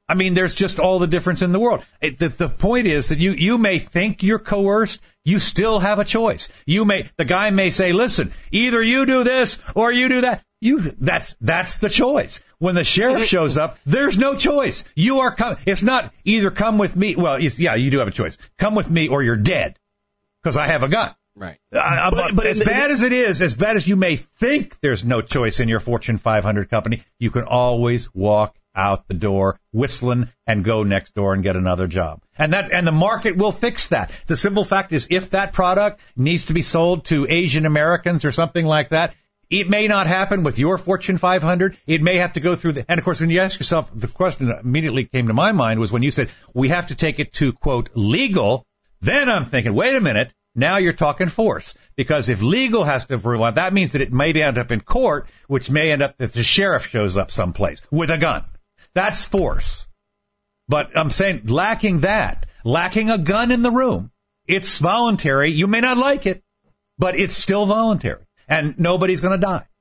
I mean, there's just all the difference in the world. It, the, the point is that you, you may think you're coerced. You still have a choice. You may, the guy may say, listen, either you do this or you do that. You, that's, that's the choice. When the sheriff shows up, there's no choice. You are coming. It's not either come with me. Well, it's, yeah, you do have a choice. Come with me or you're dead. Because I have a gun. Right. Uh, but, but, but as bad as it is, as bad as you may think there's no choice in your Fortune five hundred company, you can always walk out the door whistling and go next door and get another job. And that, and the market will fix that. The simple fact is, if that product needs to be sold to Asian Americans or something like that, it may not happen with your Fortune five hundred. It may have to go through the, and of course, when you ask yourself, the question that immediately came to my mind was when you said, we have to take it to, quote, legal. Then I'm thinking, wait a minute, now you're talking force. Because if legal has to approve one, that means that it may end up in court, which may end up that the sheriff shows up someplace with a gun. That's force. But I'm saying lacking that, lacking a gun in the room, it's voluntary. You may not like it, but it's still voluntary. And nobody's going to die.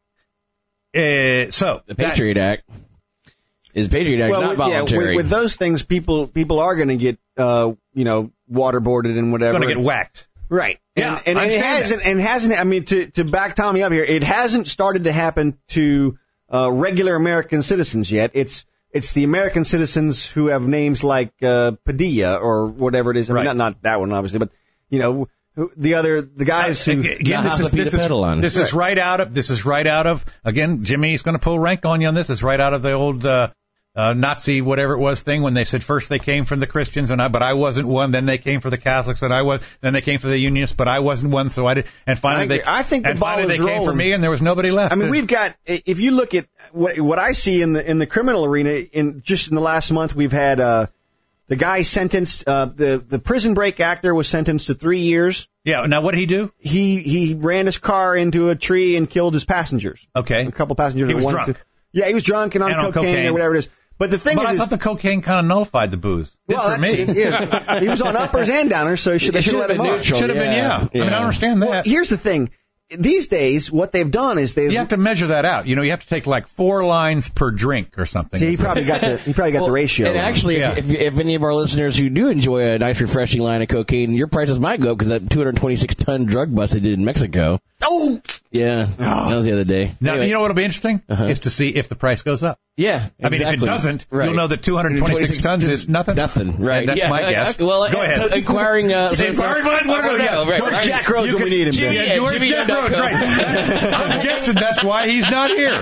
Uh, so the Patriot that, Act is Patriot Act well, not with, voluntary. Yeah, with, with those things, people people are going to get uh, you know waterboarded and whatever. Going to get whacked. Right. Yeah, and, and it hasn't. That. And hasn't. I mean, to to back Tommy up here, it hasn't started to happen to uh, regular American citizens yet. It's it's the American citizens who have names like uh, Padilla or whatever it is. I mean, right. not not that one obviously, but you know. The other, the guys who, uh, again, this is, this, is, this is right out of, this is right out of, again, Jimmy's going to pull rank on you on this. It's right out of the old, uh, uh, Nazi, whatever it was thing when they said first they came from the Christians and I, but I wasn't one. Then they came for the Catholics and I was, then they came for the Unionists, but I wasn't one. So I did, and finally I they, I think the and ball finally is they rolling. came for me and there was nobody left. I mean, we've got, if you look at what, what I see in the, in the criminal arena, in just in the last month, we've had, uh, the guy sentenced, uh, the, the Prison Break actor was sentenced to three years. Yeah. Now, what did he do? He he ran his car into a tree and killed his passengers. Okay. A couple passengers. He was one, drunk. Two. Yeah, he was drunk and on, and on cocaine, cocaine or whatever it is. But the thing but is, I is thought the cocaine kind of nullified the booze. Did well, for me. Yeah, he was on uppers and downers, so should, they should have let him off. Should have been, yeah. yeah. I mean, I understand that. Well, here's the thing. These days, what they've done is they've... You have to measure that out. You know, you have to take like four lines per drink or something. See, he probably got the he probably got well, the ratio. And actually, yeah. if, if, if any of our listeners who do enjoy a nice, refreshing line of cocaine, your prices might go up because that two hundred twenty-six ton drug bust they did in Mexico. Oh! Yeah, oh. that was the other day. Now, anyway. you know what will be interesting? Uh-huh. Is to see if the price goes up. Yeah, exactly. I mean, if it doesn't, right. you'll know that two hundred twenty-six tons is nothing. Nothing, right. And that's yeah, my guess. I, I, well, go ahead. So inquiring... Uh, so, inquiring minds want to know. Yeah, right, George right. Jack Rhodes when we need him. Jimmy, yeah, George Jimmy Jack Rhodes, right. I'm guessing that's why he's not here.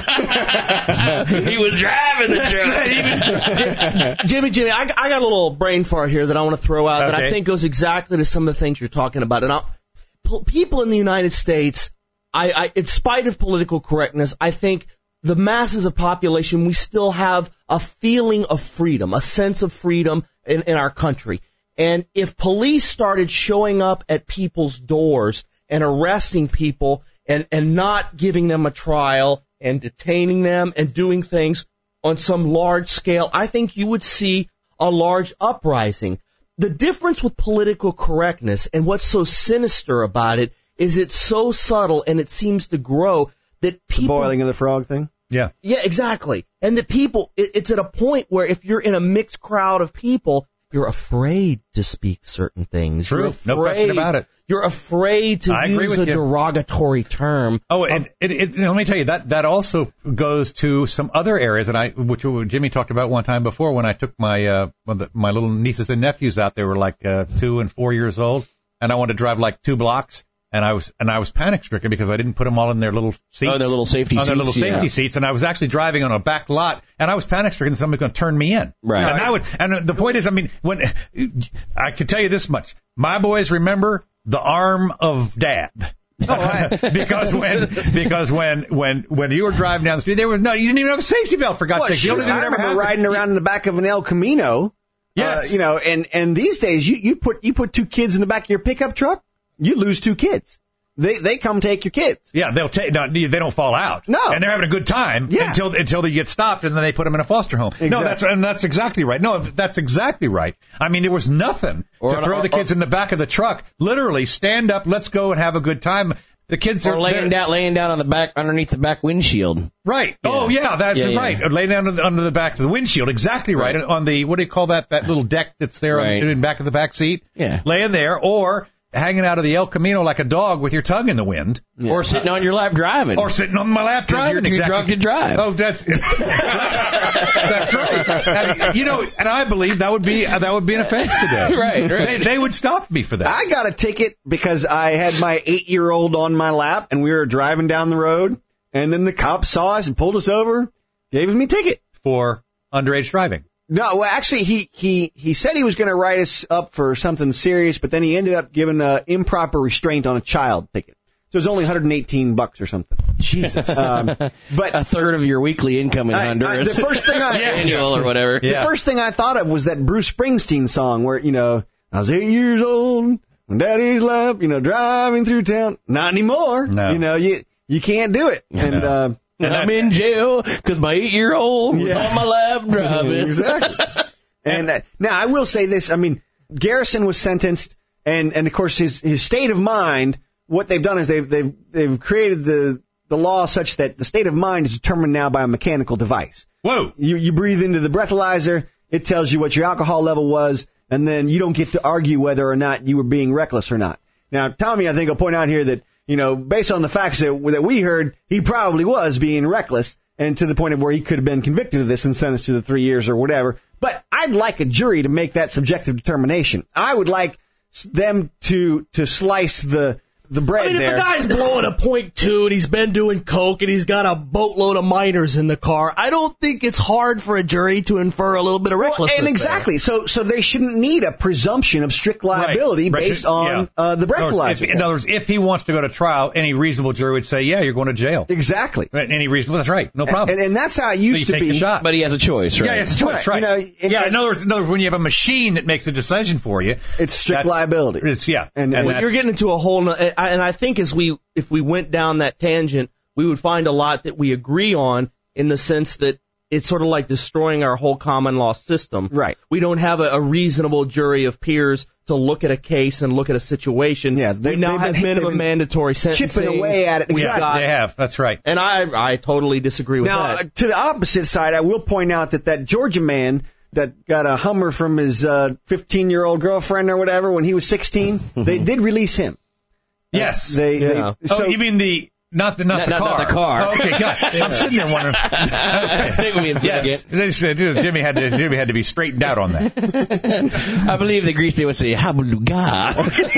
He was driving the truck. Jimmy, Jimmy, I, I got a little brain fart here that I want to throw out okay. that I think goes exactly to some of the things you're talking about. And I'll, people in the United States, I, I, in spite of political correctness, I think the masses of population, we still have a feeling of freedom, a sense of freedom in, in our country. And if police started showing up at people's doors and arresting people and, and not giving them a trial and detaining them and doing things on some large scale, I think you would see a large uprising. The difference with political correctness and what's so sinister about it is it's so subtle and it seems to grow that people... The boiling of the frog thing? Yeah. Yeah, exactly. And that people, it, it's at a point where if you're in a mixed crowd of people, you're afraid to speak certain things. True. You're afraid, No question about it. You're afraid to I agree use with a you. derogatory term. Oh, and it, it, let me tell you, that, that also goes to some other areas, and I, which Jimmy talked about one time before when I took my, uh, my little nieces and nephews out. They were like, uh, two and four years old, and I wanted to drive like two blocks. And I was and I was panic stricken because I didn't put them all in their little seats. Oh, their little safety on seats. their little safety yeah. seats, and I was actually driving on a back lot, and I was panic stricken. Somebody's going to turn me in. Right. And I would. And the point is, I mean, when I can tell you this much, my boys remember the arm of Dad. Oh, I, because when because when when when you were driving down the street, there was no, you didn't even have a safety belt for God's well, sake. sure, The only thing I that ever remember happened- riding around in the back of an El Camino. Yes. Uh, you know, and and these days you you put you put two kids in the back of your pickup truck, you lose two kids. They they come take your kids. Yeah, they'll take. No, they don't fall out. No, and they're having a good time yeah. until until they get stopped, and then they put them in a foster home. Exactly. No, that's and that's exactly right. No, that's exactly right. I mean, there was nothing or, to throw or, the kids or, in the back of the truck. Literally, stand up, let's go and have a good time. The kids Or are laying they're- down, laying down on the back, underneath the back windshield. Right. Oh, yeah, that's Yeah, yeah. right. Laying down under the, under the back of the windshield. Exactly right. Right. On the, what do you call that, that little deck that's there Right. on, in back of the back seat? Yeah. Laying there, or hanging out of the El Camino like a dog with your tongue in the wind. Or sitting on your lap driving. Or sitting on my lap 'Cause driving. you're too exactly. drunk to drive. Oh, that's that's right. And, you know, and I believe that would be that would be an offense today. Right, right. They, they would stop me for that. I got a ticket because I had my eight-year-old on my lap, and we were driving down the road, and then the cop saw us and pulled us over, gave me a ticket. For underage driving. No, well, actually, he he he said he was going to write us up for something serious, but then he ended up giving a improper restraint on a child ticket. So it was only one hundred eighteen bucks or something. Jesus. Um, but A third of your weekly income in I- I- Honduras. the first thing I Annual or whatever. Yeah. the first thing I thought of was that Bruce Springsteen song where, you know, I was eight years old when Daddy's lap, you know, driving through town. Not anymore. No. You know, you you can't do it. And uh, And I'm in jail because my eight-year-old was Yeah. on my lap driving. exactly. And uh, now I will say this. I mean, Garrison was sentenced, and, and of course his his state of mind. What they've done is they've they've they've created the the law such that the state of mind is determined now by a mechanical device. Whoa. You you breathe into the breathalyzer, it tells you what your alcohol level was, and then you don't get to argue whether or not you were being reckless or not. Now, Tommy, I think will point out here that, you know, based on the facts that that we heard, he probably was being reckless, and to the point of where he could have been convicted of this and sentenced to the three years or whatever. But I'd like a jury to make that subjective determination. I would like s- them to to slice the the bread I mean, if there. the guy's blowing a point two and he's been doing coke and he's got a boatload of minors in the car, I don't think it's hard for a jury to infer a little bit of Well, recklessness. and exactly. So so they shouldn't need a presumption of strict liability Right. based Right. on Yeah. uh, the In other words, breathalyzer. if- In other words, if he wants to go to trial, any reasonable jury would say, yeah, you're going to jail. Exactly. Right, Any reasonable, that's right, no problem. And, and that's how it So used you to take be. the shot. But he has a choice, right? Yeah, it's a choice, right? Right. You know, and- yeah, in other words, in other words, when you have a machine that makes a decision for you, It's strict that's- liability. It's yeah, And- and that's- You're getting into a whole, no- and I think as we, if we went down that tangent, we would find a lot that we agree on in the sense that it's sort of like destroying our whole common law system. Right. We don't have a, a reasonable jury of peers to look at a case and look at a situation. Yeah, they- we now they've have been- minimum they've been mandatory sentencing. chipping away at it. We've Exactly. got- they have. That's right. and I, I totally disagree with Now, uh, that. to the opposite side, I will point out that that Georgia man that got a Hummer from his uh, fifteen-year-old girlfriend or whatever when he was sixteen, they did release him. Yes. They, Yeah. they so oh, you mean the not the not, Not- the not- car? not the car. Oh, okay, gosh. I'm sitting there wondering. Take me a second. Yes, they said you know, Jimmy had to Jimmy had to be straightened out on that. I believe the Greece they would say Habaluga.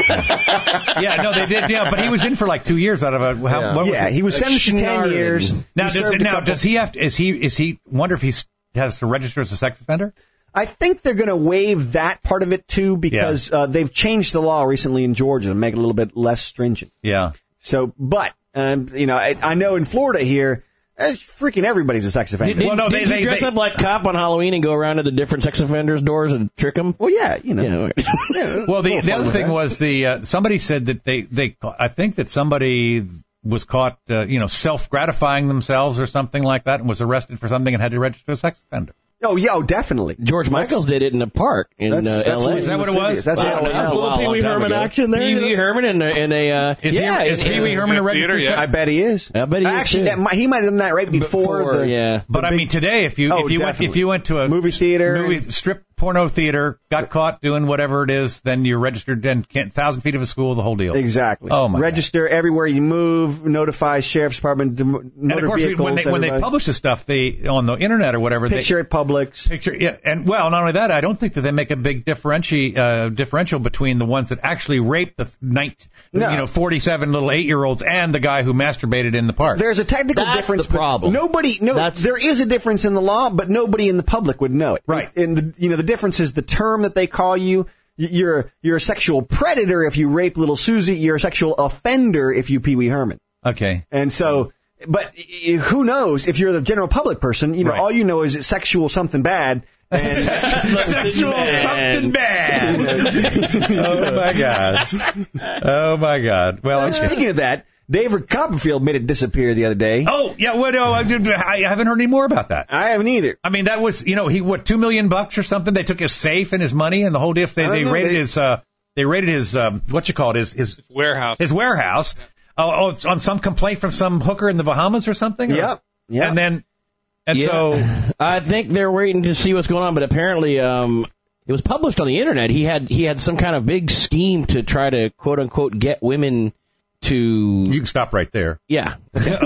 Yeah, no, they did. Yeah, but he was in for like two years out of a. How, Yeah. what was yeah, it? he was sentenced to ten Schnarling. years. Now, He does, served a now couple- does he have to? Is he is he? Wonder if he has to register as a sex offender? I think they're going to waive that part of it too because uh, they've changed the law recently in Georgia to make it a little bit less stringent. Yeah. So, but um, you know, I, I know in Florida here, eh, freaking everybody's a sex offender. Did, Well, no, did they- you they- dress they- up like cop on Halloween and go around to the different sex offenders' doors and trick them? well, yeah, you know. Yeah. Well, the, Little the fun other with thing that. was the uh, somebody said that they they I think that somebody was caught uh, you know self gratifying themselves or something like that and was arrested for something and had to register as a sex offender. Oh, yeah, oh, definitely. George Michaels did it in a park in That's, uh, that's L A. Is that what it was? That's Wow, L A. that was a Little long, Pee Wee long time Herman ago. action there, Pee you Wee know? Herman in a, in a uh, Is yeah, he, is in- Pee Wee in- Herman a theater, registered yeah. I sex? bet he is. I bet he is, Actually, too. that might, he might have done that right before, Before, the. yeah. But I mean, today, if you Oh, if you went if definitely. you went to a Movie theater movie and- strip porno theater, got caught doing whatever it is, then you're registered in thousand feet of a school, the whole deal. Exactly. Oh, my Register everywhere you move. Notify sheriff's department. dem- And Motor of course, vehicles. when they when they everybody. publish this stuff, they on the internet or whatever, picture they at Publix. picture yeah, and well, not only that, I don't think that they make a big differenti- uh, differential between the ones that actually raped the night, No. you know, forty-seven little eight-year-olds and the guy who masturbated in the park. There's a technical That's difference. the but problem. Nobody, no, That's- there is a difference in the law, but nobody in the public would know it. Right. And the, you know, the difference is the term that they call you. Y- You're you're a sexual predator if you rape little Susie. You're a sexual offender if you Pee Wee Herman. Okay. And so, but i- who knows if you're the general public person? You know, Right. all you know is it's sexual something bad. And Sexual something bad. Oh my god. Oh my god. Well, And okay. speaking of that, David Copperfield made it disappear the other day. Oh yeah. Well, no, I, did- I haven't heard any more about that. I haven't either. I mean, that was you know he what two million bucks or something. They took his safe and his money and the whole deal. They I don't they know, raided they- his uh they raided his um what you call it his his Warehouse. his warehouse. oh, oh, it's on some complaint from some hooker in the Bahamas or something? Or? Yep. Yep. And then, and Yeah. so, I think they're waiting to see what's going on, but apparently, um, it was published on the internet. He had he had some kind of big scheme to try to quote unquote get women to you can stop right there. yeah Okay. No, to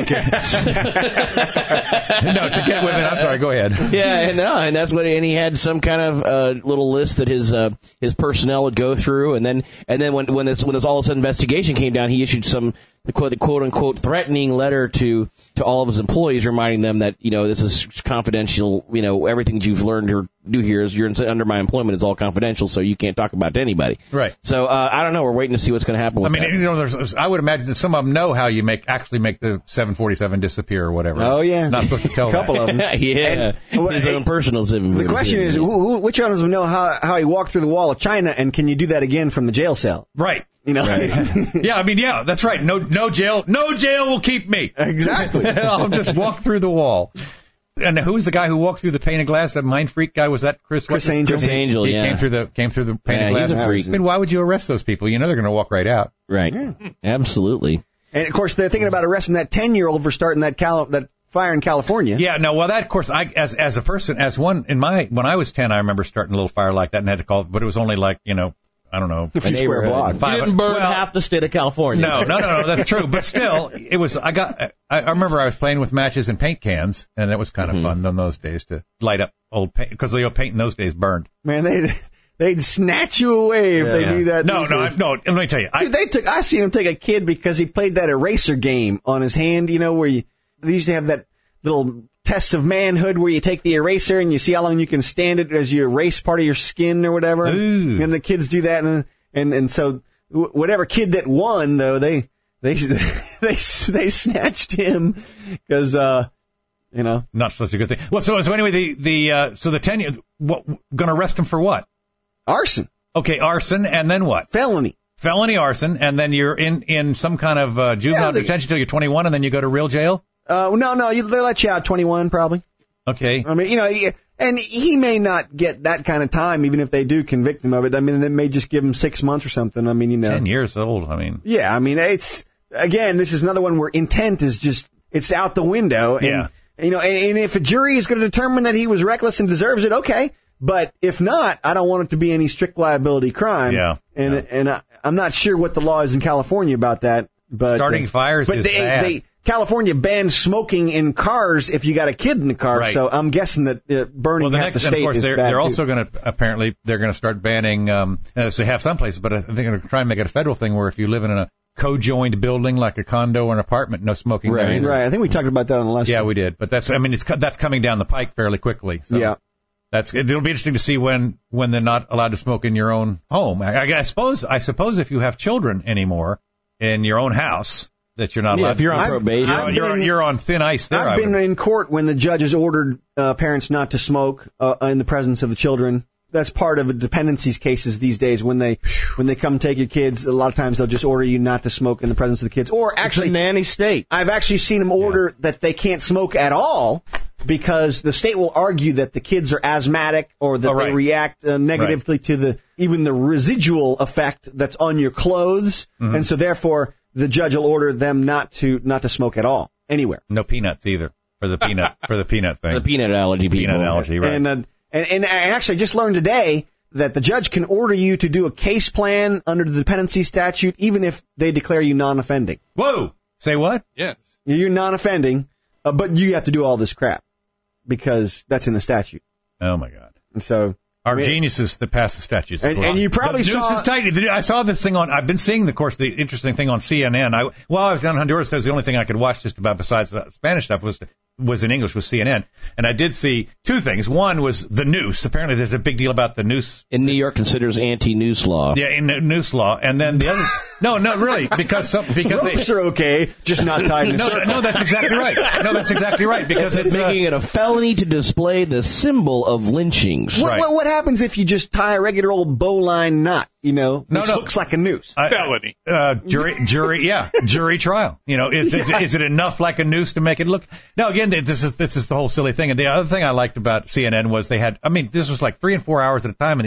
get women. I'm sorry. Go ahead. yeah and no and that's what and he had some kind of uh, little list that his uh, his personnel would go through, and then and then when when this when this all this investigation came down, he issued some the quote the quote unquote threatening letter to to all of his employees, reminding them that you know this is confidential. You know everything that you've learned or do here is you're in, under my employment is all confidential, so you can't talk about it to anybody. Right. So uh, I don't know. We're waiting to see what's going to happen. With I mean, that. you know, there's, I would imagine that some of them know how you make actually make the seven forty-seven disappear or whatever. Oh, yeah. Not supposed to tell A couple that. of them. yeah, And- his own personal seven. The question is, who, who, which one of them know how, how he walked through the wall of China, and can you do that again from the jail cell? Right. You know? Yeah, I mean, yeah, that's right. No, no jail, no jail will keep me. Exactly. I'll just walk through the wall. And who's the guy who walked through the pane of glass? That mind freak guy, was that Chris? Chris what- Angel. Chris Angel, He yeah. came through the came through the pane Yeah, of glass. he's a freak. I mean, why would you arrest those people? You know they're going to walk right out. Right. Absolutely. And of course, they're thinking about arresting that ten-year-old for starting that Cal- that fire in California. Yeah, no, well, that, of course, I, as, as a person, as one, in my, when I was ten, I remember starting a little fire like that and had to call, but it was only like, you know, I don't know. A few square neighborhood. block. You five- didn't burn well, half the state of California. No, no, no, no, that's true. But still, it was, I got, I, I remember I was playing with matches and paint cans, and that was kind of Mm-hmm. fun in those days to light up old paint, because the old paint in those days burned. Man, they'd, they'd snatch you away if they Yeah. knew that. No, these no, I, days. no, let me tell you. I, Dude, they took, I seen him take a kid because he played that eraser game on his hand, you know, where you, they used to have that little test of manhood where you take the eraser and you see how long you can stand it as you erase part of your skin or whatever. Ooh. And the kids do that, and and and so wh- whatever kid that won though, they they they they snatched him because uh you know not such a good thing. Well, so, so anyway, the, the, uh, so the ten years, what, gonna arrest him for what? arson, Okay, arson, and then what? felony. Felony arson, and then you're in, in some kind of, uh, juvenile Yeah, they- detention till you're twenty-one, and then you go to real jail? Uh, no, no, you, they let you out twenty-one probably. Okay. I mean, you know, he, and he may not get that kind of time, even if they do convict him of it. I mean, they may just give him six months or something. I mean, you know. Ten years old, I mean. Yeah, I mean, it's, again, this is another one where intent is just, it's out the window. And, Yeah. You know, and, and if a jury is going to determine that he was reckless and deserves it, okay. But if not, I don't want it to be any strict liability crime. Yeah. And, Yeah. and I, I'm not sure what the law is in California about that. But, Starting uh, fires but is they, bad. they, California bans smoking in cars if you got a kid in the car. Right. So I'm guessing that uh, burning Well, the half next, the and state of course, is they're, bad they're too. also going to, apparently, they're going to start banning, um, as they have some places, but I think they're going to try and make it a federal thing where if you live in a co-joined building like a condo or an apartment, no smoking there Right. either. Right. I think we talked about that on the last Yeah, one. we did. But that's, I mean, it's, co- that's coming down the pike fairly quickly. So Yeah. That's, it'll be interesting to see when, when they're not allowed to smoke in your own home. I, I suppose, I suppose if you have children anymore in your own house, that you're not Yeah, allowed if you're on I've- probation. I've you're, been- you're on thin ice there. I've I been would- in court when the judge has ordered uh, parents not to smoke uh, in the presence of the children. That's part of the dependencies cases these days. When they when they come take your kids, a lot of times they'll just order you not to smoke in the presence of the kids. Or Actually, actually, nanny state. I've actually seen them order that they can't smoke at all because the state will argue that the kids are asthmatic or that Oh, right. they react uh, negatively to the even the residual effect that's on your clothes, Mm-hmm. and so therefore the judge will order them not to not to smoke at all anywhere. no peanuts either for the peanut, for the peanut thing. The peanut allergy people. peanut allergy, right. And, uh, and and I actually just learned today that the judge can order you to do a case plan under the dependency statute, even if they declare you non-offending. Whoa! Say what? Yes. You're non-offending, uh, but you have to do all this crap because that's in the statute. Oh my God. And so, Our Yeah. geniuses that pass the statutes. And- and you probably the news saw- is tight. The- I saw this thing on. I've been seeing, of course, the interesting thing on C N N. I while I was down in Honduras, that was the only thing I could watch just about besides the Spanish stuff was was in English, was C N N. And I did see two things. One was the noose. Apparently, there's a big deal about the noose. In New York, considers anti-noose law. Yeah, in the noose law. And then the other. No, no, really, because some, because they. ropes are okay, just not tied in a No, circle. no, that's exactly right. No, that's exactly right because it's uh, Making it a felony to display the symbol of lynchings. What, Right. what, what happens if you just tie a regular old bowline knot, you know, No, which no. looks like a noose? I- Felony. Uh, jury, jury, yeah, jury trial. You know, is, is, is it enough like a noose to make it look? Now, again, this is this is the whole silly thing. And the other thing I liked about C N N was they had. I mean, this was like three and four hours at a time in the evening.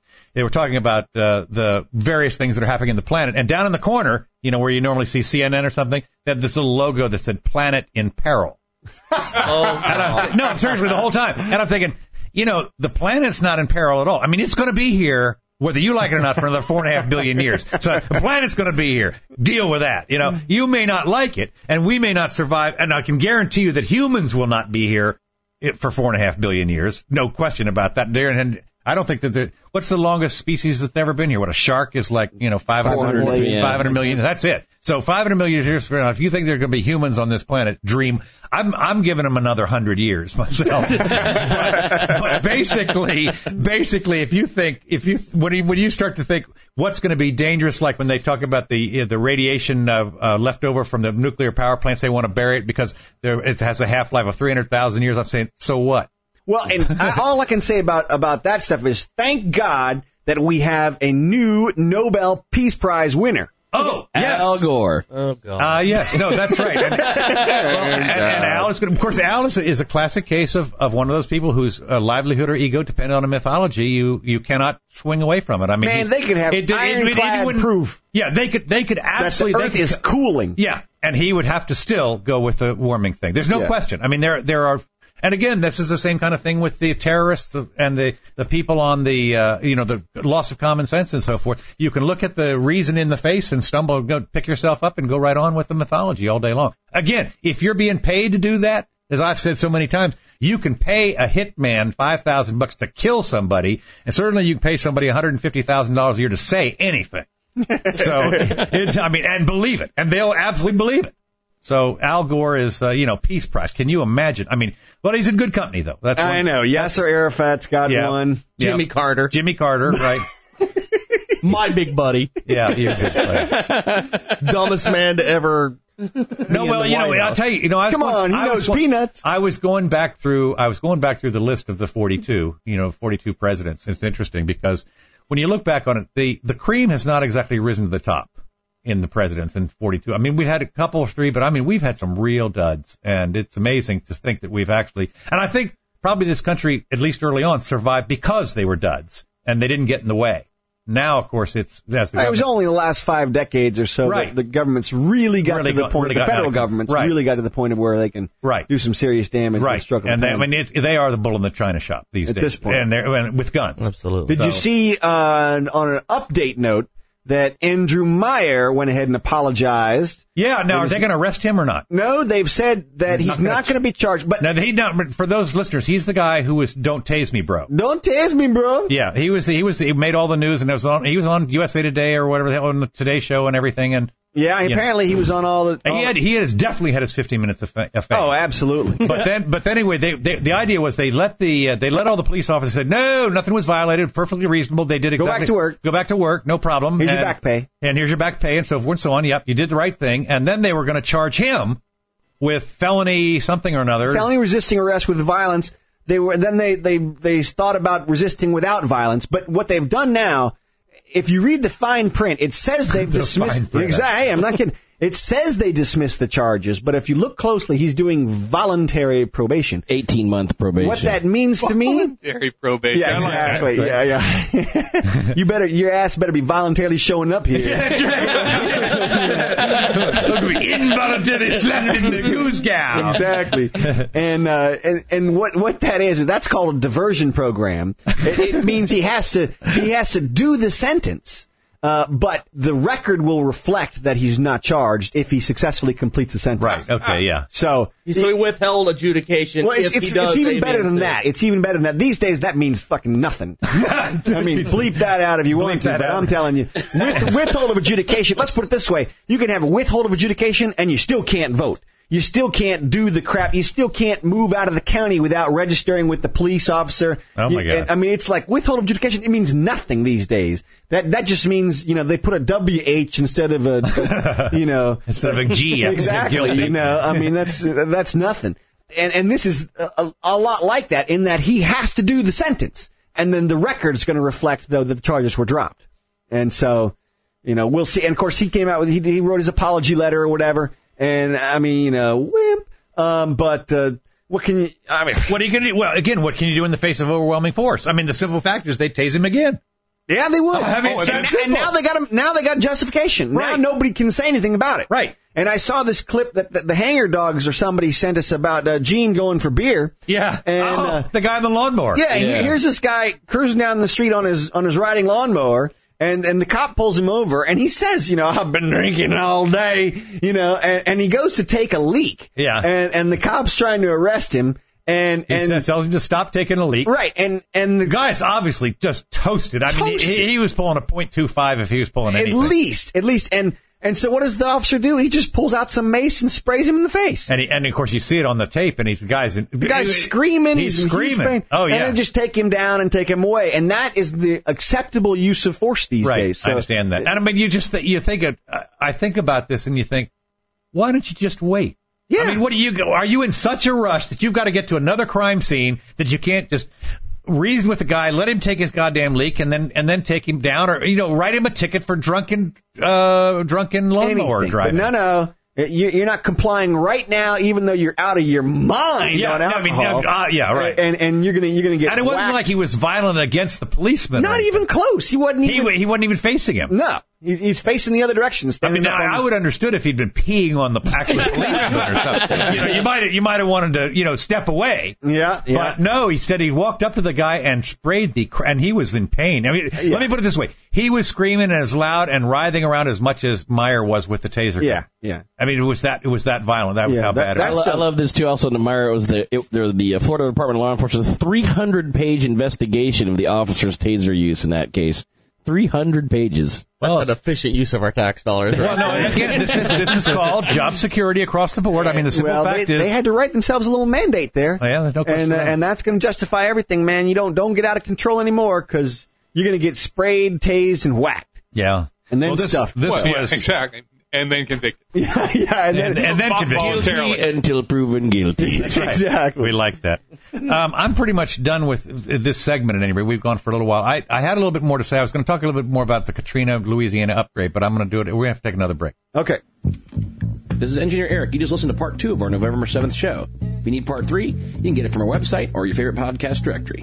they were talking about uh, the various things that are happening in the planet. And down in the corner, you know, where you normally see C N N or something, they had this little logo that said "Planet in Peril." oh, and I'm, no, seriously, the whole time. And I'm thinking, you know, the planet's not in peril at all. I mean, it's going to be here whether you like it or not for another four and a half billion years. So the planet's going to be here. Deal with that. You know, you may not like it, and we may not survive. And I can guarantee you that humans will not be here for four and a half billion years. No question about that. And I don't think that there, what's the longest species that's ever been here? What, a shark is like, you know, five hundred million. five hundred million. That's it. So five hundred million years from now, if you think there are going to be humans on this planet, dream. I'm, I'm giving them another hundred years myself. but, but basically, basically, if you think, if you, when you, when you start to think what's going to be dangerous, like when they talk about the, the radiation, uh, uh, left over from the nuclear power plants, they want to bury it because there, it has a half-life of three hundred thousand years. I'm saying, so what? Well, and I, all I can say about, about that stuff is thank God that we have a new Nobel Peace Prize winner. Oh, yes. Al Gore. Oh, God. Uh, yes, no, that's right. And, well, and, and Al is good. Of course, Al is, is a classic case of, of one of those people whose uh, livelihood or ego depend on a mythology. You you cannot swing away from it. I mean, man, they could have it, it, ironclad it, it proof. Yeah, they could they could absolutely. That the they Earth could, is cooling. Yeah, and he would have to still go with the warming thing. There's no Yeah. question. I mean, there there are. And again, this is the same kind of thing with the terrorists and the, the people on the, uh, you know, the loss of common sense and so forth. You can look at the reason in the face and stumble, go pick yourself up and go right on with the mythology all day long. Again, if you're being paid to do that, as I've said so many times, you can pay a hitman five thousand bucks to kill somebody, and certainly you can pay somebody one hundred fifty thousand dollars a year to say anything. So, it, I mean, and believe it, and they'll absolutely believe it. So Al Gore is, uh, you know, Peace Prize. Can you imagine? I mean, well, he's in good company, though. That's I one. know. Yasser Arafat's got Yeah. one. Jimmy Yeah. Carter. Jimmy Carter, right? My big buddy. Yeah, you're good. Buddy. Dumbest man to ever. No, well, you know, I'll tell you, you know, I was Come going, on, he I knows was going, peanuts. I was going back through, I was going back through the list of the forty-two, you know, forty-two presidents. It's interesting because when you look back on it, the the cream has not exactly risen to the top in the presidents in forty-two. I mean, we had a couple or three, but I mean, we've had some real duds, and it's amazing to think that we've actually, and I think probably this country, at least early on, survived because they were duds and they didn't get in the way. Now, of course, it's that's the It was only the last five decades or so Right. that the government's really got Really to the got- point. really the got federal out of- government's right. really got to the point of where they can Right. do some serious damage. right, And, struck and they, I them. mean, it's, they are the bull in the china shop these At days, this point. and they're and with guns. Absolutely. Did you So- see uh, on an update note that Andrew Meyer went ahead and apologized? Yeah, now It are is- they going to arrest him or not? No, they've said that He's he's not gonna not going to be charged. But Now he not for those listeners, he's the guy who was "Don't Tase Me, Bro." don't tase me, bro. Yeah, he was. He was. He made all the news, and it was on. He was on U S A Today or whatever the hell on the Today Show and everything. And Yeah, Yeah. apparently he was on all the. he all- had. He has definitely had his fifteen minutes of, fa- of fame. oh, absolutely. But then, but then anyway, they, they, the idea was they let the uh, they let all the police officers say no, nothing was violated, perfectly reasonable. They did Go exactly back to work. Go back to work, no problem. Here's and, your back pay. and here's your back pay, and so forth and so on. Yep, you did the right thing. And then they were going to charge him with felony something or another. Felony resisting arrest with violence. They were then they they they thought about resisting without violence. But what they've done now, if you read the fine print, it says they've The dismissed. fine print. Exactly. Hey, I'm not kidding. It says they dismissed the charges, but if you look closely, he's doing voluntary probation. eighteen month probation. What that means to me? Voluntary probation. Yeah, I like that. exactly. Yeah, yeah. You better, your ass better be voluntarily showing up here. Involuntary slapped in the goose gown. Exactly. And, uh, and, and what, what that is, is that's called a diversion program. It, it means he has to, he has to do the sentence. Uh, but the record will reflect that he's not charged if he successfly completes the sentence. Right. Okay. Yeah. So, So he withheld adjudication. well, it's, if it's, he does it's even a better than mistake. that. It's even better than that. These days, that means fucking nothing. I mean, bleep that out if you want Bleep to, that but out. I'm telling you, with, withhold of adjudication, let's put it this way. You can have a withhold of adjudication and you still can't vote. You still can't do the crap. You still can't move out of the county without registering with the police officer. Oh, my You- God. I mean, it's like withhold of adjudication. It means nothing these days. That that just means, you know, they put a W H instead of a, you know. Instead of a G. after Exactly. guilty. You know, I mean, that's that's nothing. And and this is a, a lot like that in that he has to do the sentence, and then the record is going to reflect though that the charges were dropped. And so, you know, we'll see. And of course, he came out with he, he wrote his apology letter or whatever. And I mean, you know, wimp. Um, but uh, what can you? I mean, What are you going to do? Well, again, what can you do in the face of overwhelming force? I mean, the simple fact is they tase him again. Yeah, they would. Oh, I mean, and, it's that and simple. now they got a, now they got justification. Now Right. nobody can say anything about it. Right. And I saw this clip that, that the Hanger Dogs or somebody sent us about uh, Gene going for beer. Yeah. And, oh, uh, the guy on the lawnmower. Yeah, Yeah. he- here's this guy cruising down the street on his on his riding lawnmower, and and the cop pulls him over, and he says, you know, I've been drinking all day, you know, and, and he goes to take a leak. Yeah. And and the cop's trying to arrest him, and He and says, tells him to stop taking a leak. right, and and The the, guy's obviously just toasted. I mean, Toasted. he, he was pulling a point two five if he was pulling at anything. least at least and. And so what does the officer do? He just pulls out some mace and sprays him in the face. And, he, and of course, you see it on the tape, and he's the guy's in, The guy's screaming. He's in huge screaming. pain, Oh yeah. And then just take him down and take him away. And that is the acceptable use of force these right. days. So, I understand that. And I mean, you just th- you think of, I think about this, and you think, why don't you just wait? Yeah. I mean, what do you go? Are you in such a rush that you've got to get to another crime scene that you can't just reason with the guy, let him take his goddamn leak, and then and then take him down, or you know, write him a ticket for drunken uh drunken lawnmower anything. driving? But no, no. You- You're not complying right now, even though you're out of your mind Yeah, on no, I mean, alcohol. uh, yeah, right. And and you're gonna you're gonna get And it wasn't whacked. like he was violent against the policeman. Not even close. He wasn't He even. he wasn't even facing him. No, he's, he's facing the other direction. I standing mean, up on I, I his- would understood if he'd been peeing on the actual policeman or something. You know, you might you might have wanted to, you know, step away. Yeah, yeah. But no, he said he walked up to the guy and sprayed the, cr- and he was in pain. I mean, let me put it this way: he was screaming as loud and writhing around as much as Meyer was with the taser. yeah, gun. yeah. I mean, it was that it was that violent. That was Yeah, how that- bad it I, was. lo- That's I the- love this too. Also, Meyer was the it, the, the uh, Florida Department of Law Enforcement's three hundred page investigation of the officer's taser use in that case. three hundred pages. That's an efficient use of our tax dollars. Well, no, again, this is this is called job security across the board. I mean, the simple Well, they, fact is, they had to write themselves a little mandate there. Oh, yeah, there's no question and uh, about it. and that's going to justify everything, man. You don't don't get out of control anymore because you're going to get sprayed, tased, and whacked, yeah. and then Well, this, stuffed. This Well, yeah, was exactly. And then convicted. yeah, yeah, and then, and, and then Vol- convicted. voluntarily. Guilty until proven guilty. That's right. Exactly. We like that. Um, I'm pretty much done with this segment at any rate. We've gone for a little while. I, I had a little bit more to say. I was going to talk a little bit more about the Katrina, Louisiana upgrade, but I'm going to do it. We're going to have to take another break. Okay. This is Engineer Eric. You just listened to part two of our November seventh show. If you need part three, you can get it from our website or your favorite podcast directory.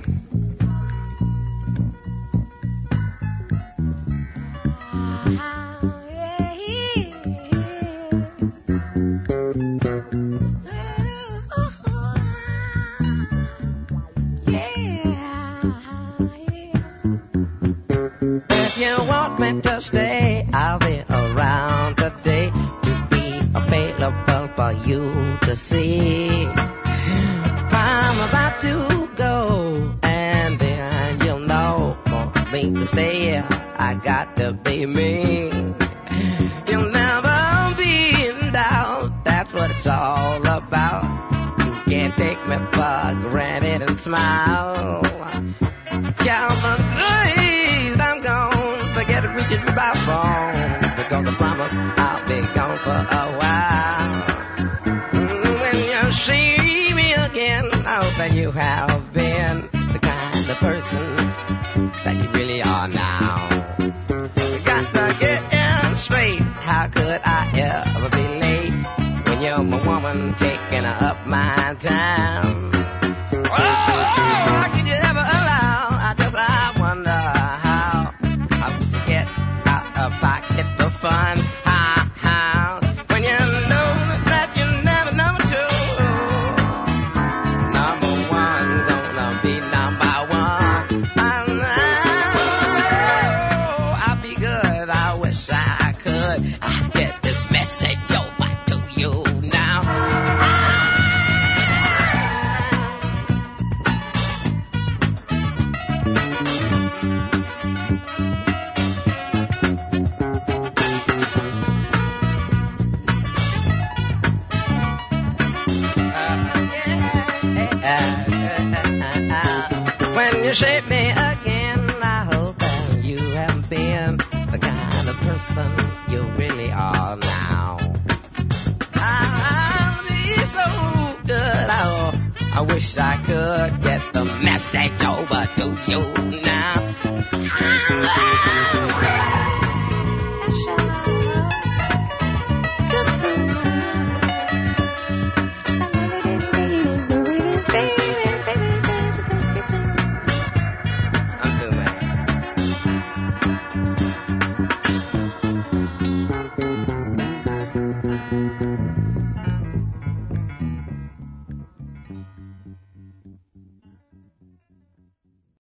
If you want me to stay, I'll be around today to be available for you to see. I'm about to go, and then you'll know for me to stay, I got to be me. You'll never be in doubt, that's what it's all about. You can't take me for granted and smile. Count on days I'm gone, forget reaching my phone, because I promise I'll be gone for a while. Mm, When you see me again, I hope that you have been the kind of person that you really are now. You got to get in straight, how could I ever be late when you're my woman taking up my time? Oh, how could you ever allow? I just I wonder how. How could you get out of pocket the fun? How, how? When you know that you never number two. Number one gonna be number one. I know I'll be good. I wish I could. I get this message over to you now. When you shape me again, I hope that you have been the kind of person you really are now. I'll be so good. Oh, I wish I could get the message over to you now. I'm doing